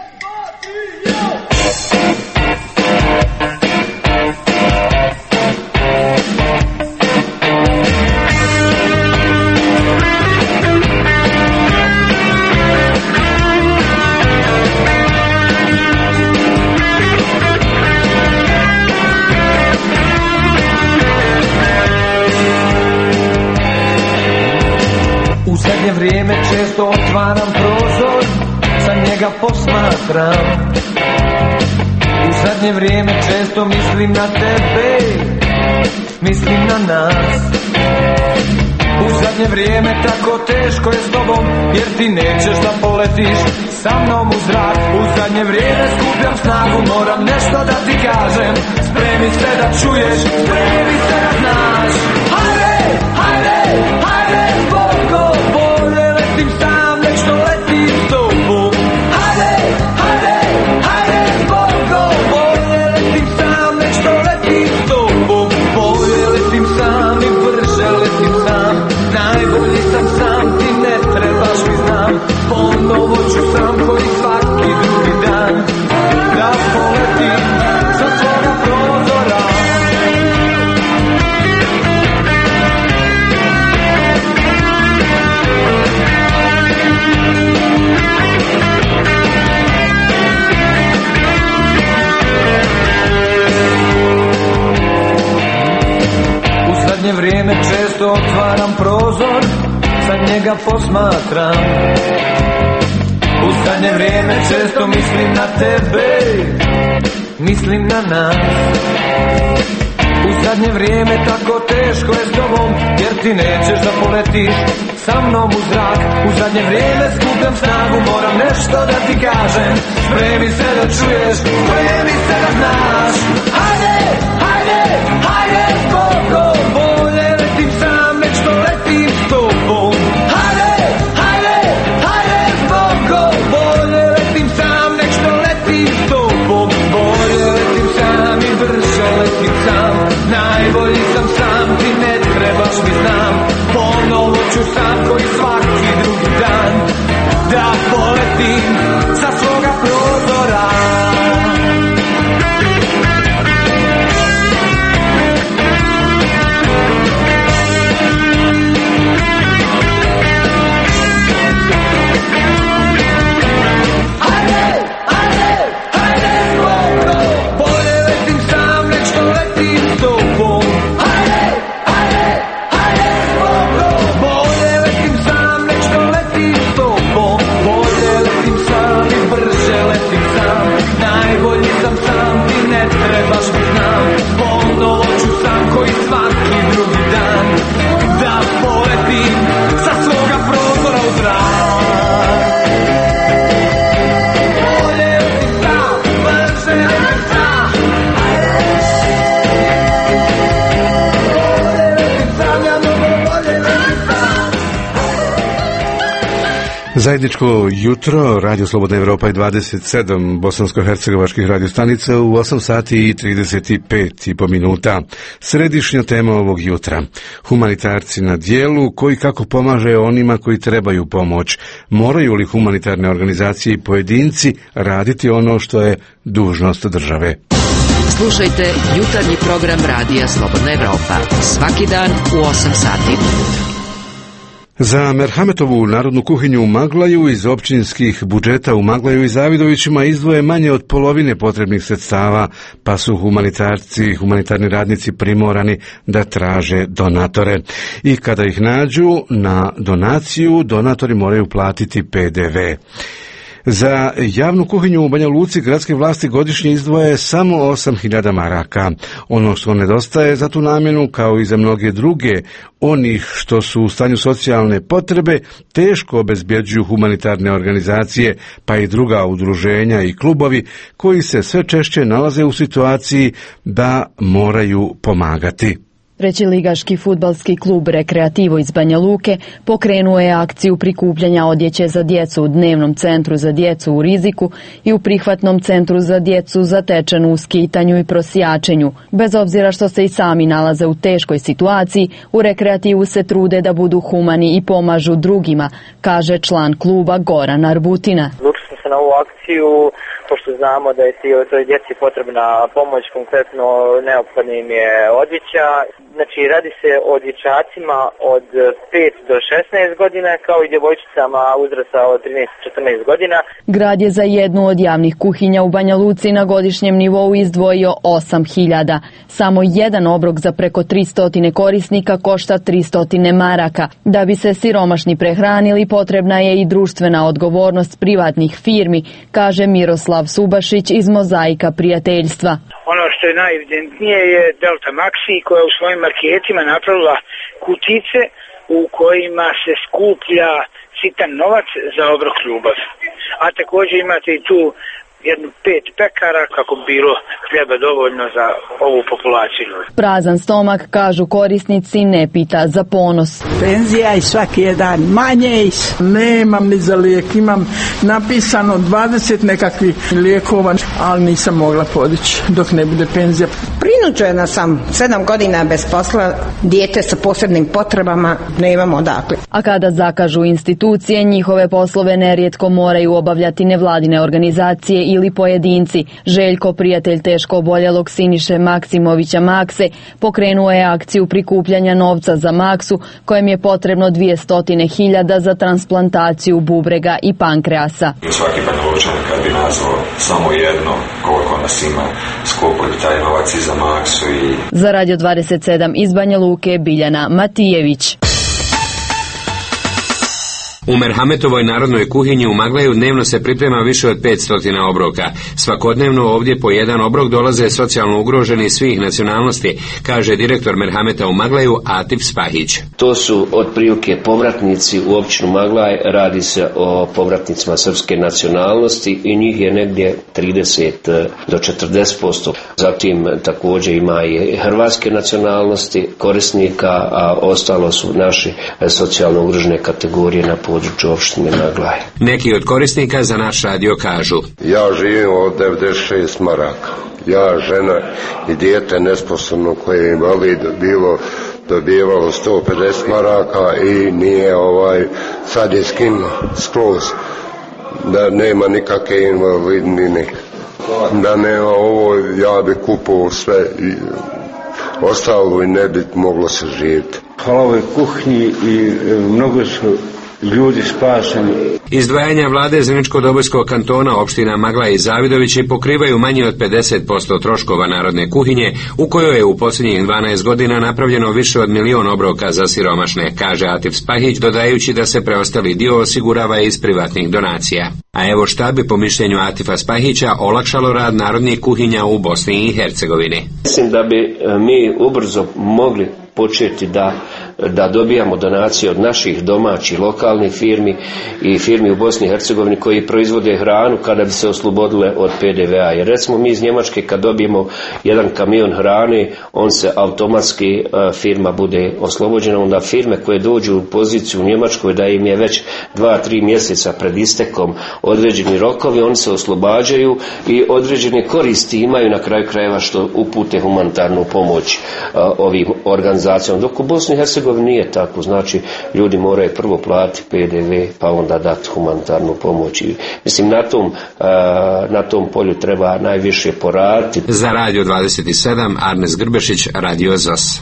[SPEAKER 8] U zadnje vrijeme često otvaram prozor, sa njega posmatram. U zadnje vrijeme često mislim na tebe, mislim na nas. U zadnje vrijeme tako teško je s tobom, jer ti nećeš da poletiš sa mnom u zrak. U zadnje vrijeme skupljam snagu, moram nešto da ti kažem. Spremi se da čuješ, spremi se da znaš. Hajde, hajde, hajde, Borko, bolje letim sam, nek što letim s tobom. Hajde, hajde, hajde, Borko, bolje letim sam, nek što letim s tobom. Bolje letim sam i brže letim sam, najbolji sam sam, ti ne trebaš mi znam. Ponovo ću sam koji svaki drugi dan da poletim sa svoga prozora. U zadnje vrijeme često otvaram prozor, sa njega posmatram. U zadnje vrijeme često mislim na tebe, mislim na nas. U zadnje vrijeme tako teško je s tobom, jer ti nećeš da poletiš sa mnom u zrak. U zadnje vrijeme skupljam snagu, moram nešto da ti kažem. Spremi se da čuješ, spremi se da znaš. Hajde, hajde, hajde, Borko, bolje letim sam, nek što letim s tobom. Hajde, hajde, hajde, Borko, bolje letim sam, nek što letim s tobom. Bolje letim sam i brže letim sam, najbolji sam sam, ti ne trebaš mi znam. Ponovo ću sam koji svaki drugi dan da poletim sa svoga prozora.
[SPEAKER 1] Zajedničko jutro, Radio Slobodna Evropa i 27 bosansko-hercegovačkih radiostanica u 8 sati i 35,5 minuta. Središnja tema ovog jutra. Humanitarci na dijelu koji kako pomaže onima koji trebaju pomoć. Moraju li humanitarne organizacije i pojedinci raditi ono što je dužnost države?
[SPEAKER 6] Slušajte jutarnji program Radija Slobodna Evropa. Svaki dan u 8 sati.
[SPEAKER 1] Za Merhametovu narodnu kuhinju u Maglaju iz općinskih budžeta u Maglaju i Zavidovićima izdvoje manje od polovine potrebnih sredstava, pa su humanitarni radnici primorani da traže donatore. I kada ih nađu na donaciju, donatori moraju platiti PDV. Za javnu kuhinju u Banja Luci gradske vlasti godišnje izdvoje samo 8.000 maraka. Ono što nedostaje za tu namjenu, kao i za mnoge druge, onih što su u stanju socijalne potrebe, teško obezbjeđuju humanitarne organizacije, pa i druga udruženja i klubovi koji se sve češće nalaze u situaciji da moraju pomagati.
[SPEAKER 5] Treći ligaški fudbalski klub Rekreativo iz Banja Luke pokrenuo je akciju prikupljanja odjeće za djecu u dnevnom centru za djecu u riziku i u prihvatnom centru za djecu zatečenu u skitanju i prosjačenju. Bez obzira što se i sami nalaze u teškoj situaciji, u Rekreativu se trude da budu humani i pomažu drugima, kaže član kluba Goran Arbutina.
[SPEAKER 9] Odlučili smo se na ovu akciju pošto znamo da je toj djeci potrebna pomoć, konkretno neophodna im je odjeća. Znači radi se o dječacima od 5 do 16 godina kao i djevojčicama uzrasta od 13-14 godina. Grad je za jednu od javnih kuhinja u Banja Luci na godišnjem nivou izdvojio 8.000. Samo jedan obrok za preko 300 korisnika košta 300 maraka. Da bi se siromašni prehranili potrebna je i društvena odgovornost privatnih firmi, kaže Miroslav Subašić iz Mozaika prijateljstva.
[SPEAKER 10] Ono što je najevidentnije je Delta Maxi koja u svojim marketima napravila kutice u kojima se skuplja sitan novac za obrok ljubav. A također imate i tu jednu 5 pekara kako bi bilo hljeba dovoljno za ovu populaciju.
[SPEAKER 5] Prazan stomak, kažu korisnici, ne pita za ponos.
[SPEAKER 11] Penzija i svaki je dan manje, nemam ni za lijek, imam napisano 20 nekakvih lijekova, ali nisam mogla podići dok ne bude penzija.
[SPEAKER 12] Prinuđena sam 7 godina bez posla, dijete sa posebnim potrebama, nemamo odakle.
[SPEAKER 5] A kada zakažu institucije, njihove poslove nerijetko moraju obavljati nevladine organizacije ili pojedinci. Željko, prijatelj teško oboljelog Siniše Maksimovića Makse, pokrenuo je akciju prikupljanja novca za Maksu, kojem je potrebno 200.000 za transplantaciju bubrega i pankreasa.
[SPEAKER 25] Svaki Banjalučan kad bi nazvao samo jedno koliko nas ima, skupili taj novac i za Maksu i...
[SPEAKER 5] Za Radio 27 iz Banja Luke, Biljana Matijević.
[SPEAKER 23] U Merhametovoj narodnoj kuhinji u Maglaju dnevno se priprema više od 500 obroka. Svakodnevno ovdje po jedan obrok dolaze socijalno ugroženi svih nacionalnosti, kaže direktor Merhameta u Maglaju Atif Spahić.
[SPEAKER 26] To su otprilike povratnici u općinu Maglaj, radi se o povratnicima srpske nacionalnosti i njih je negdje 30 do 40%. Zatim također ima i hrvatske nacionalnosti korisnika, a ostalo su naši socijalno ugrožene kategorije na području opštine Maglaj.
[SPEAKER 23] Neki od korisnika za naš radio kažu:
[SPEAKER 27] ja živim od 96 maraka. Ja, žena i dijete nesposobno koje je invalid bilo dobivalo 150 maraka i nije sad je skinuo skroz da nema nikakve invalidnine. Da nema ovo, ja bi kupovao sve i ostalo i ne bi moglo se živjeti.
[SPEAKER 28] Hvala ovoj kuhinji i mnogo su ljudi spašeni.
[SPEAKER 23] Izdvajanja vlade Zeničko-Dobojskog kantona, opština Magla i Zavidovići pokrivaju manje od 50% troškova narodne kuhinje, u kojoj je u posljednjih 12 godina napravljeno više od 1 milion obroka za siromašne, kaže Atif Spahić, dodajući da se preostali dio osigurava iz privatnih donacija. A evo šta bi po mišljenju Atifa Spahića olakšalo rad narodnih kuhinja u Bosni i Hercegovini.
[SPEAKER 26] Mislim da bi mi ubrzo mogli početi da da dobijamo donacije od naših domaćih lokalnih firmi i firmi u Bosni i Hercegovini koji proizvode hranu kada bi se oslobodile od PDV-a. Jer recimo mi iz Njemačke kad dobijemo jedan kamion hrane, on se automatski firma bude oslobođena, onda firme koje dođu u poziciju u Njemačkoj da im je već 2-3 mjeseca pred istekom određeni rokovi, oni se oslobađaju i određene koristi imaju na kraju krajeva što upute humanitarnu pomoć ovim organizacijama. Dok u Bosni i Hercegovini nije tako, znači ljudi moraju prvo platiti PDV pa onda dati humanitarnu pomoć. I, mislim, na tom polju treba najviše poraditi.
[SPEAKER 23] Za Radio 27 Arnes Grbešić, Radio ZAS.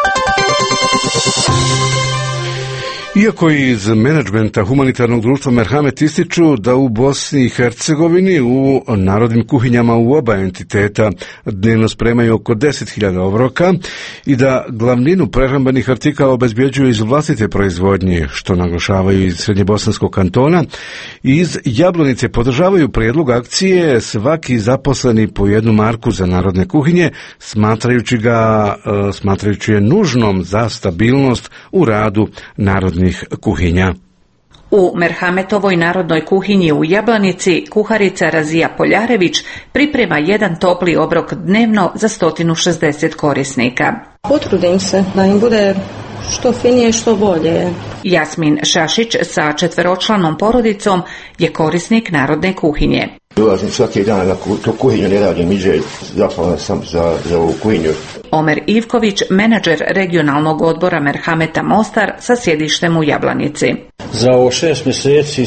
[SPEAKER 1] Iako iz menadžmenta humanitarnog društva Merhamet ističu da u Bosni i Hercegovini u narodnim kuhinjama u oba entiteta dnevno spremaju oko 10.000 obroka i da glavninu prehrambenih artikala obezbjeđuju iz vlastite proizvodnje, što naglašavaju iz Srednjebosanskog kantona, i iz Jablanice podržavaju prijedlog akcije svaki zaposleni po jednu marku za narodne kuhinje, smatrajući je nužnom za stabilnost u radu narodnih kuhinja.
[SPEAKER 13] U Merhametovoj narodnoj kuhinji u Jablanici kuharica Razija Poljarević priprema jedan topli obrok dnevno za 160 korisnika.
[SPEAKER 14] Potrudim se da im bude što finije, što bolje.
[SPEAKER 13] Jasmin Šašić sa 4-članom porodicom je korisnik narodne kuhinje.
[SPEAKER 15] Dolazim svaki dan na tu kuhinju, ne radim iđe, zahvalan sam za ovu kuhinju.
[SPEAKER 13] Omer Ivković, menadžer regionalnog odbora Merhameta Mostar sa sjedištem u Jablanici.
[SPEAKER 16] Za ovo 6 mjeseci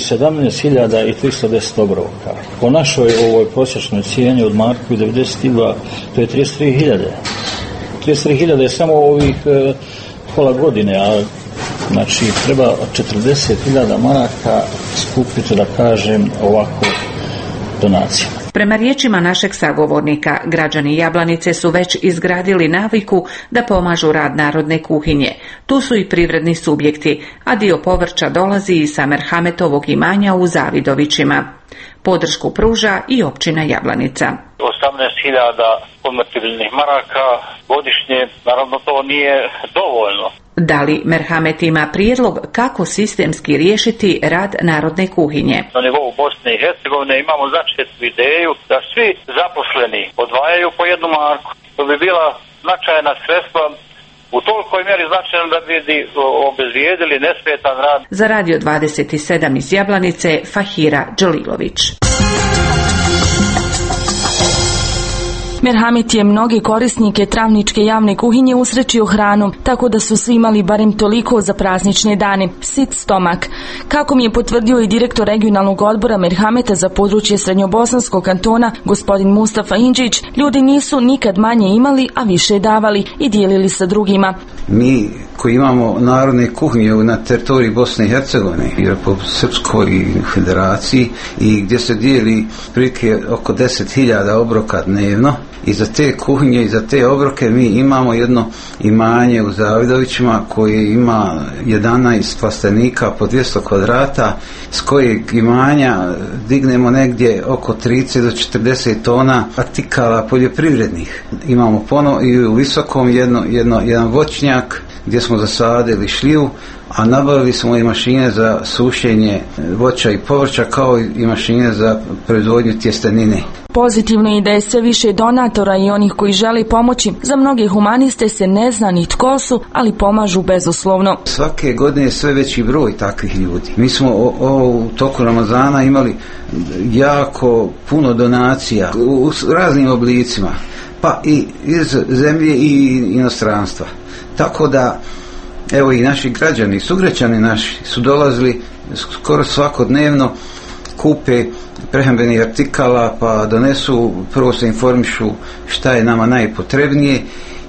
[SPEAKER 16] 17.310 obroka. Po našoj ovoj prosječnoj cijeni od marku 92, to je 33.000. 33.000 je samo ovih pola godine, a znači treba 40.000 maraka skupiti, da kažem, ovako donacija.
[SPEAKER 13] Prema riječima našeg sagovornika, građani Jablanice su već izgradili naviku da pomažu rad narodne kuhinje. Tu su i privredni subjekti, a dio povrća dolazi i sa Merhametovog imanja u Zavidovićima. Podršku pruža i općina Jablanica.
[SPEAKER 18] 18.000 konvertibilnih maraka godišnje, naravno to nije dovoljno.
[SPEAKER 13] Da li Merhamet ima prijedlog kako sistemski riješiti rad narodne kuhinje?
[SPEAKER 18] Na nivou Bosne i Hercegovine imamo začetu ideju da svi zaposleni odvajaju po jednu marku. To bi bila značajna sredstva, u tolikoj mjeri značajno da bi obezvijedili nesmetan rad.
[SPEAKER 13] Za Radio 27 iz Jablanice, Fahira Đalilović.
[SPEAKER 19] Merhamet je mnoge korisnike travničke javne kuhinje usrećio hranom, tako da su svi imali barem toliko za praznične dane, sit stomak. Kako mi je potvrdio i direktor regionalnog odbora Merhameta za područje Srednjobosanskog kantona, gospodin Mustafa Indžić, ljudi nisu nikad manje imali, a više davali i dijelili sa drugima.
[SPEAKER 20] Mi koji imamo narodne kuhinje na teritoriji Bosne i Hercegovine i Republike Srpskoj i Federaciji i gdje se dijeli prilike oko 10.000 obroka dnevno, i za te kuhinje i za te obroke mi imamo jedno imanje u Zavidovićima koje ima 11 plastenika po 200 kvadrata, s kojeg imanja dignemo negdje oko 30 do 40 tona artikala poljoprivrednih. Imamo i u Visokom jedan voćnjak gdje smo zasadili šljivu, a nabavili smo i mašine za sušenje voća i povrća, kao i mašine za proizvodnju tjestenine.
[SPEAKER 19] Pozitivno je da je sve više donatora i onih koji žele pomoći. Za mnoge humaniste se ne zna ni tko su, ali pomažu bezuslovno.
[SPEAKER 20] Svake godine je sve veći broj takvih ljudi. Mi smo u toku Ramazana imali jako puno donacija u raznim oblicima, pa i iz zemlje i inostranstva. Tako da, evo, i naši građani, sugrađani naši su dolazili skoro svakodnevno, kupe prehrambenih artikala, pa donesu, prvo se informišu šta je nama najpotrebnije,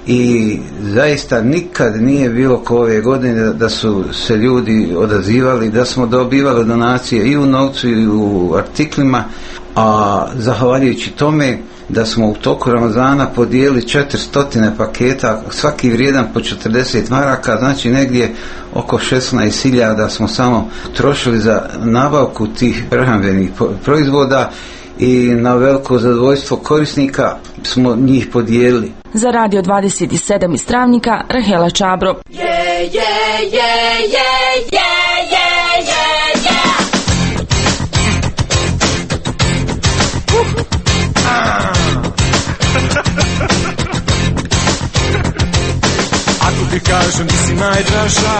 [SPEAKER 20] i zaista nikad nije bilo ko ove godine da su se ljudi odazivali, da smo dobivali donacije i u novcu i u artiklima, a zahvaljujući tome da smo u toku Ramazana podijelili 400 paketa, svaki vrijedan po 40 maraka, znači negdje oko 16.000 smo samo trošili za nabavku tih prehrambenih proizvoda, i na veliko zadovoljstvo korisnika smo njih podijelili.
[SPEAKER 19] Za Radio 27 iz Travnika, Rahela Čabro.
[SPEAKER 2] Ako ti kažem da si najdraža,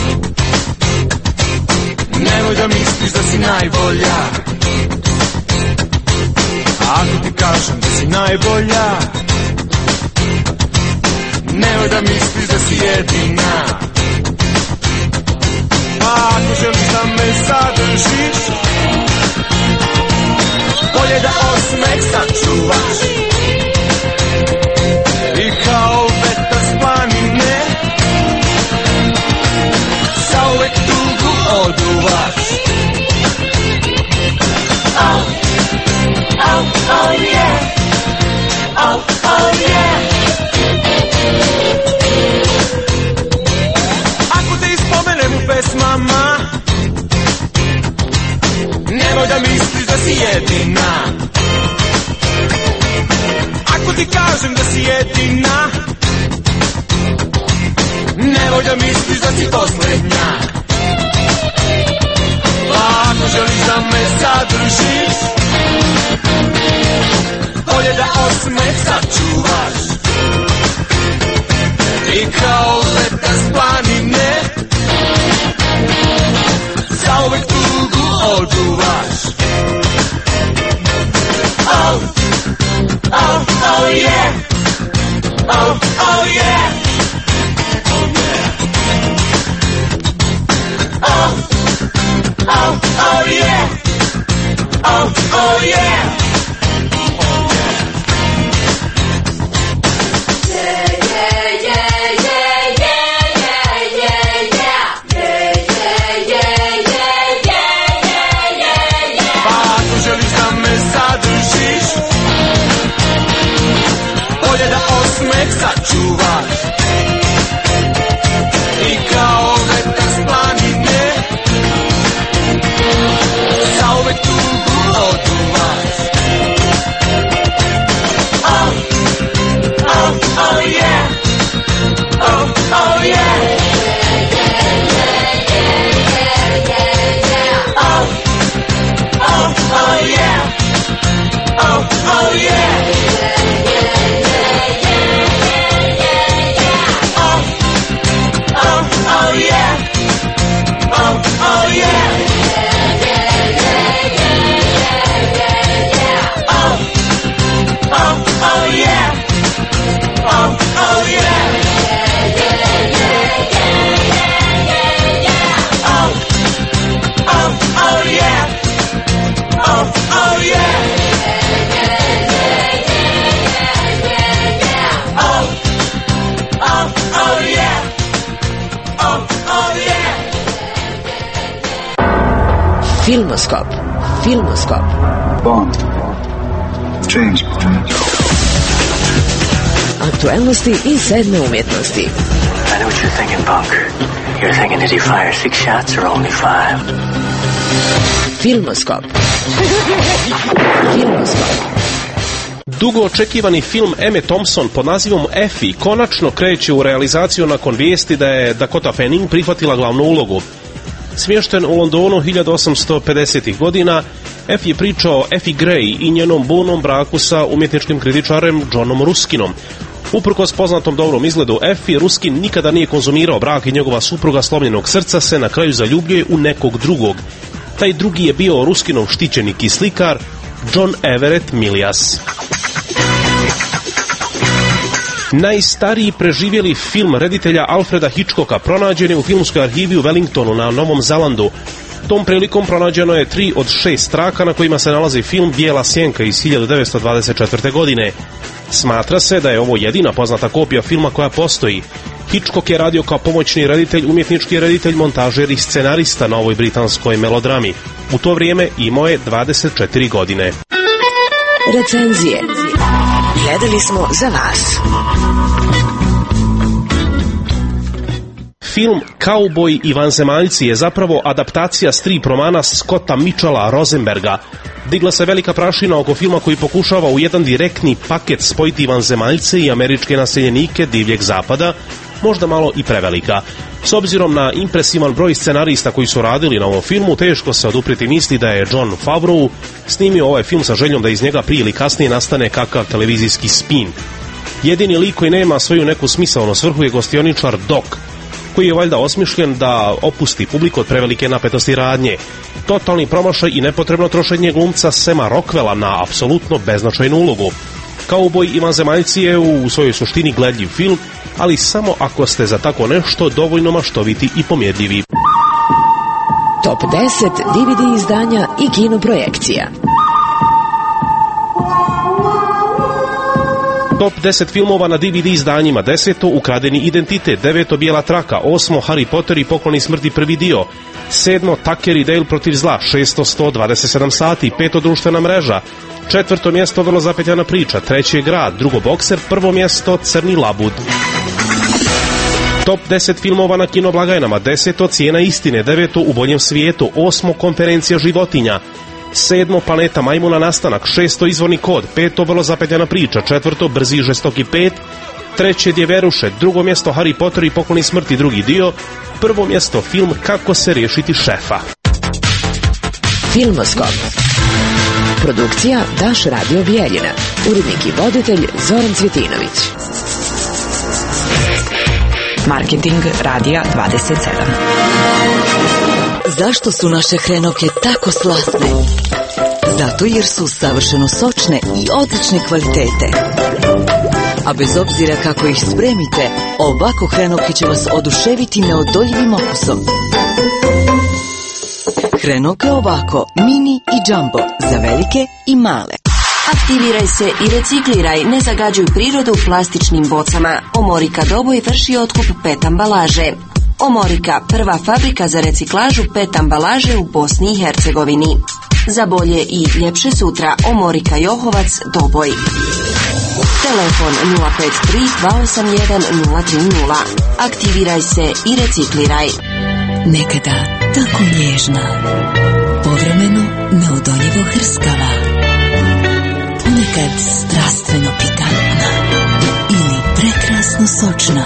[SPEAKER 2] nemoj da misliš da si najbolja. Ako ti kažem da si najbolja, nemoj da misliš da si jedina. Ako želiš da me zadržiš, bolje da osmeh sačuvaš. I kao vetar s planine, zauvek tugu oduvaš. Oh, oh, oh yeah, oh, oh yeah. Ako te ispomenem u pesmama, nemoj da misliš da si jedina. Ako ti kažem da si jedina, nemoj da misliš da si poslednja. Ako želiš da me zadržiš, bolje da osmeh sačuvaš. I kao vetar s planine, zauvek tugu oduvaš. Oh, oh, oh yeah, oh, oh yeah, oh, oh, oh yeah, oh, oh yeah. Osmeh sačuvaš. I kao vetar s planine, zauvek tugu oduvaš. Oh, oh, oh yeah, oh, oh yeah. Oh, oh, oh yeah, oh, oh yeah.
[SPEAKER 6] Filmoskop. Filmoskop.
[SPEAKER 3] Bond. James Bond.
[SPEAKER 6] Aktuelnosti i sedme umjetnosti.
[SPEAKER 4] I know what you're thinking, punk. You're thinking, did he fire 6 shots or only 5?
[SPEAKER 6] Filmoskop. Filmoskop.
[SPEAKER 7] Dugo očekivani film Emme Thompson pod nazivom Effie konačno kreće u realizaciju nakon vijesti da je Dakota Fanning prihvatila glavnu ulogu. Smješten u Londonu 1850. godina, Effie je pričao o Effie Gray i njenom burnom braku sa umjetničkim kritičarem Johnom Ruskinom. Uprkos poznatom dobrom izgledu Effie, Ruskin nikada nije konzumirao brak i njegova supruga slomljenog srca se na kraju zaljubljuje u nekog drugog. Taj drugi je bio Ruskinov štićenik i slikar John Everett Milias. Najstariji preživjeli film reditelja Alfreda Hitchcocka pronađen je u filmskoj arhivi u Wellingtonu na Novom Zelandu. Tom prilikom pronađeno je 3 od 6 traka na kojima se nalazi film Bijela sjenka iz 1924. godine. Smatra se da je ovo jedina poznata kopija filma koja postoji. Hitchcock je radio kao pomoćni reditelj, umjetnički reditelj, montažer i scenarista na ovoj britanskoj melodrami. U to vrijeme imao je 24 godine.
[SPEAKER 6] Recenzije. Gledali smo za vas.
[SPEAKER 7] Film Kauboj i vanzemaljci je zapravo adaptacija strip romana Scotta Mitchella Rosenberga. Digla se velika prašina oko filma koji pokušava u jedan direktni paket spojiti vanzemaljce i američke naseljenike divljeg zapada, možda malo i prevelika. S obzirom na impresivan broj scenarista koji su radili na ovom filmu, teško se odupriti misli da je Jon Favreau snimio ovaj film sa željom da iz njega prije ili kasnije nastane kakav televizijski spin. Jedini lik koji nema svoju neku smisaonu svrhu je gostioničar Doc, koji je valjda osmišljen da opusti publiku od prevelike napetosti radnje. Totalni promašaj i nepotrebno trošenje glumca Sama Rockwella na apsolutno beznačajnu ulogu. Kauboj i vanzemaljci je u svojoj suštini gledljiv film, ali samo ako ste za tako nešto dovoljno maštoviti i pomjerljivi.
[SPEAKER 6] Top 10 DVD izdanja i kinoprojekcija.
[SPEAKER 7] Top 10 filmova na DVD izdanjima: 10. Ukradeni identitet, 9. Bijela traka, 8. Harry Potter i Pokloni smrti prvi dio, 7. Tucker i Dale protiv zla, 6. 127 sati, 5. Društvena mreža, 4. mjesto Vrlo zapetljana priča, 3. Grad, 2. Bokser, 1. mjesto Crni labud. Top 10 filmova na kinoblagajnama: 10. Cijena istine, 9. U boljem svijetu, 8. Konferencija životinja, 7. Planeta majmuna nastanak, 6. Izvorni kod, 5. Vrlo zapetljana priča, 4. Brzi i žestoki 5, 3. Djeveruše, 2. mjesto Harry Potter i Pokloni smrti drugi dio, 1. mjesto film Kako se riješiti šefa.
[SPEAKER 6] Filmoskop. Produkcija Daš Radio Bijeljina. Urednik i voditelj Zoran Cvjetinović. Marketing Radija 27.
[SPEAKER 8] Zašto su naše hrenovke tako slatne? Zato jer su savršeno sočne i odlične kvalitete. A bez obzira kako ih spremite, ovako hrenovke će vas oduševiti neodoljivim okusom. Hrenovke ovako, mini i jumbo, za velike i male.
[SPEAKER 9] Aktiviraj se i recikliraj, ne zagađuj prirodu plastičnim bocama. Omorika Doboj vrši otkup PET ambalaže. Omorika, prva fabrika za reciklažu PET ambalaže u Bosni i Hercegovini. Za bolje i ljepše sutra, Omorika Johovac, Doboj. Telefon 053 281 030. Aktiviraj se i recikliraj.
[SPEAKER 8] Nekada tako nježna, povremeno neodoljivo hrskava, ponekad strastveno pikantna ili prekrasno sočna.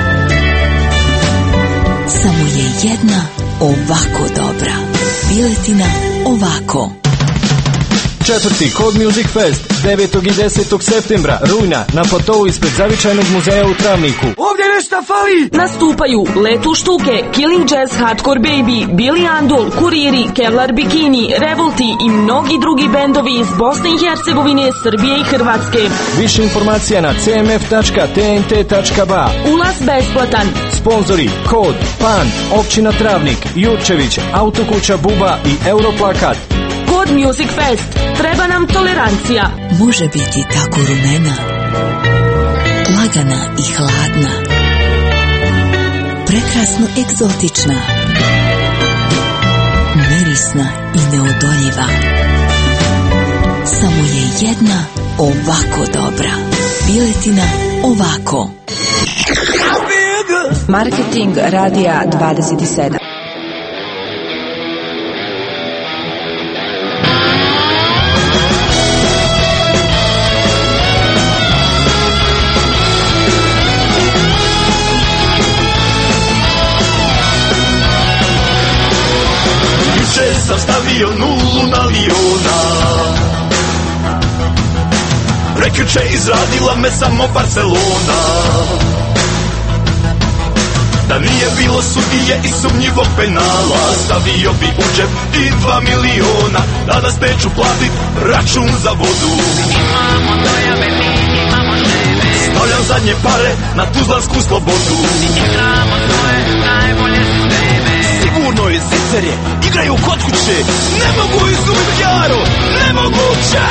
[SPEAKER 8] Samo je jedna ovako dobra. Piletina ovako.
[SPEAKER 10] 4. Cold Music Fest 9. i 10. septembra, rujna, na platovu ispred Zavičajnog muzeja u Travniku.
[SPEAKER 2] Ovdje nešto fali!
[SPEAKER 19] Nastupaju Letu štuke, Killing Jazz, Hardcore Baby, Billy Andul, Kuriri, Kevlar Bikini, Revolti i mnogi drugi bendovi iz Bosne i Hercegovine, Srbije i Hrvatske.
[SPEAKER 10] Više informacija na cmf.tnt.ba.
[SPEAKER 19] Ulaz besplatan.
[SPEAKER 10] Sponzori Kod, Pan, Općina Travnik, Jurčević, Autokuća Buba i Europlakat.
[SPEAKER 19] Kod Music Fest. Treba nam tolerancija.
[SPEAKER 8] Može biti tako rumena, lagana i hladna, prekrasno egzotična, mirisna i neodoljiva. Samo je jedna ovako dobra. Piletina ovako.
[SPEAKER 6] Marketing Radija 27.
[SPEAKER 2] Sam stavio nulu na Liona. Prekjuče izradila me samo Barcelona. Da nije bilo sudije i sumnjivog penala, stavio bi u džep i 2 miliona. Danas neću platit račun za vodu. Stavljam zadnje pare na tuzlansku slobodu. Sigurno je zicerje, igraju kod kuće. Ne mogu izgubit Jaro, nemoguće.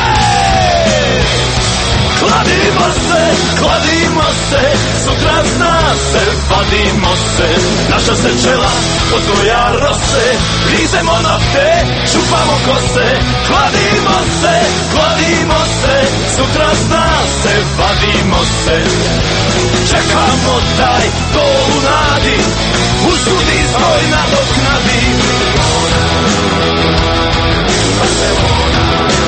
[SPEAKER 2] Kladimo se, sutra zna se, vadimo se. Naša se čela odgoja rose, grizemo nokte, čupamo kose. Kladimo se, sutra zna se, vadimo se. Čekamo taj gol u nadi, usudi svoj nadoknadi. Barcelona,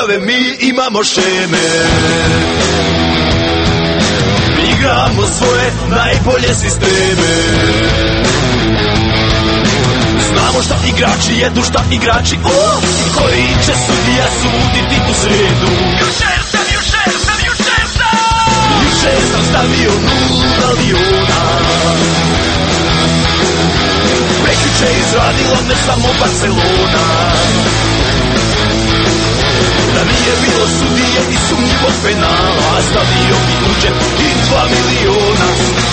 [SPEAKER 2] planove, mi imamo šeme. Igramo svoje najbolje sisteme. Znamo šta igrači jedu, šta igrači i koji će sudija suditi u sredu. Jučer sam stavio 0 milijuna. Prekjuče izradila me samo Barcelona. Da nije bilo sudije i sumnjivog penala, stavio bi u džep i 2 miliona.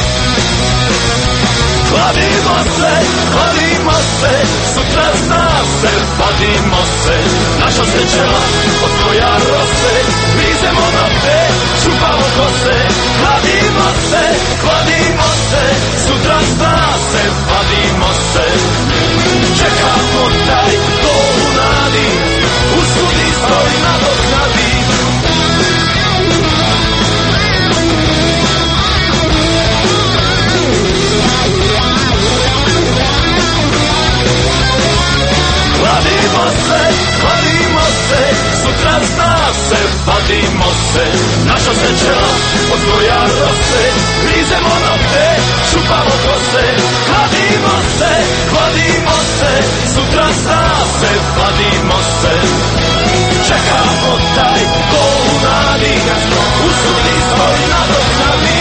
[SPEAKER 2] Hladimo se, sutra zna se, vadimo se. Naša se čela od tvoja rose, grizemo nokte, čupamo kose. Hladimo se, sutra zna se, vadimo se. Čekamo taj gol u nadi, u sudi stoji nadoknadi. Hladimo se, sutra zna se, vadimo se. Naša se čela od tvoja rose, grizemo nokte, čupamo kose. Hladimo se, sutra zna se, vadimo se. Čekamo taj gol u nadi, u sudi stoji nadoknadi.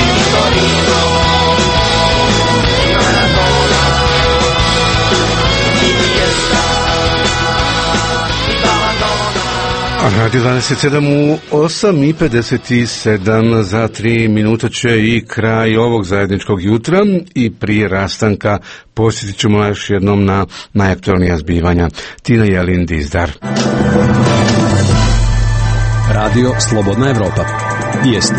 [SPEAKER 1] Radio 27 u 8:57 za 3 minuta će i kraj ovog zajedničkog jutra i prije rastanka posjetit ćemo još jednom na najaktualnija zbivanja. Tina Jelin Dizdar.
[SPEAKER 5] Radio Slobodna Evropa. Vijesti.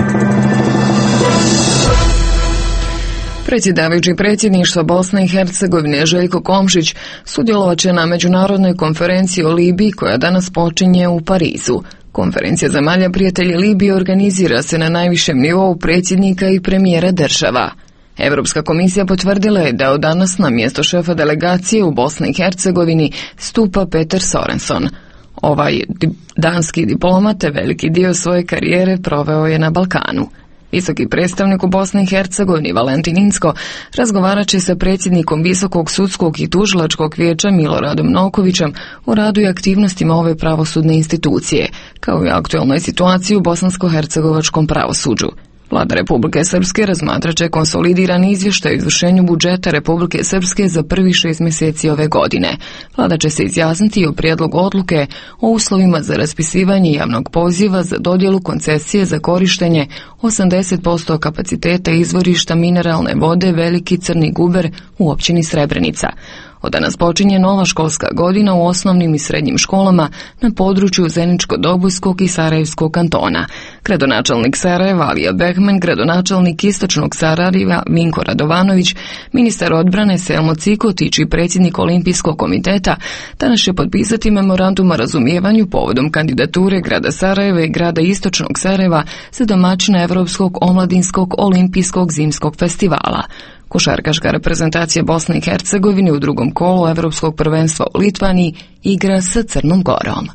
[SPEAKER 11] Predsjedavajući predsjedništva Bosne i Hercegovine Željko Komšić sudjelovat će na međunarodnoj konferenciji o Libiji koja danas počinje u Parizu. Konferencija zemalja prijatelja Libije organizira se na najvišem nivou predsjednika i premijera država. Europska komisija potvrdila je da od danas na mjesto šefa delegacije u Bosni i Hercegovini stupa Peter Sorenson. Ovaj danski diplomat veliki dio svoje karijere proveo je na Balkanu. Visoki predstavnik u Bosni i Hercegovini Valentin Inzko razgovarat će sa predsjednikom Visokog sudskog i tužilačkog vijeća Miloradom Novkovićem o radu i aktivnostima ove pravosudne institucije, kao i aktualnoj situaciji u bosansko-hercegovačkom pravosuđu. Vlada Republike Srpske razmatrat će konsolidirani izvještaj o izvršenju budžeta Republike Srpske za prvi 6 mjeseci ove godine. Vlada će se izjasniti o prijedlogu odluke o uslovima za raspisivanje javnog poziva za dodjelu koncesije za korištenje 80% kapaciteta izvorišta mineralne vode Veliki Crni Guber u općini Srebrenica. Od danas počinje nova školska godina u osnovnim i srednjim školama na području Zeničko-Dobojskog i Sarajevskog kantona. Gradonačelnik Sarajeva Alija Behmen, gradonačelnik Istočnog Sarajeva Vinko Radovanović, ministar odbrane Selmo Cikotić i predsjednik Olimpijskog komiteta danas će potpisati memorandum o razumijevanju povodom kandidature grada Sarajeva i grada Istočnog Sarajeva za domaćina Evropskog omladinskog olimpijskog zimskog festivala. Košarkaška reprezentacija Bosne i Hercegovine u drugom kolu Evropskog prvenstva u Litvaniji igra sa Crnom Gorom.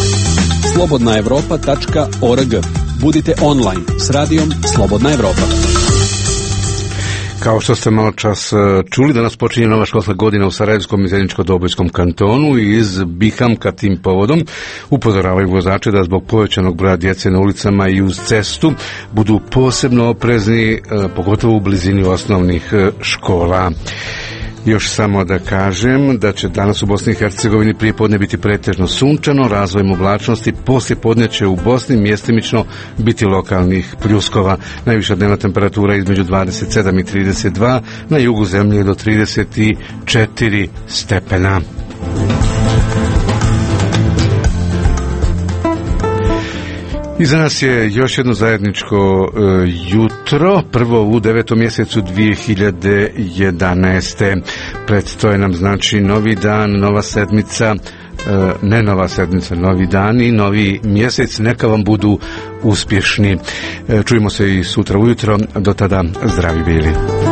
[SPEAKER 5] Slobodnaevropa.org. Budite online s radijom Slobodna Evropa.
[SPEAKER 1] Kao što ste malo čas čuli, danas počinje nova školska godina u Sarajevskom i Zeničko-Dobojskom kantonu i iz Bihamka tim povodom upozoravaju vozače da zbog povećanog broja djece na ulicama i uz cestu budu posebno oprezni, pogotovo u blizini osnovnih škola. Još samo da kažem da će danas u Bosni i Hercegovini prije podne biti pretežno sunčano, razvojem oblačnosti, poslije podne će u Bosni mjestimično biti lokalnih pljuskova. Najviša dnevna temperatura između 27 i 32, na jugu zemlje do 34 stepena. Iza nas je još jedno zajedničko jutro, prvo u 9. mjesecu 2011. Predstoje nam znači novi dan, nova sedmica, ne nova sedmica, novi dan i novi mjesec, neka vam budu uspješni. Čujemo se i sutra ujutro, do tada zdravi bili.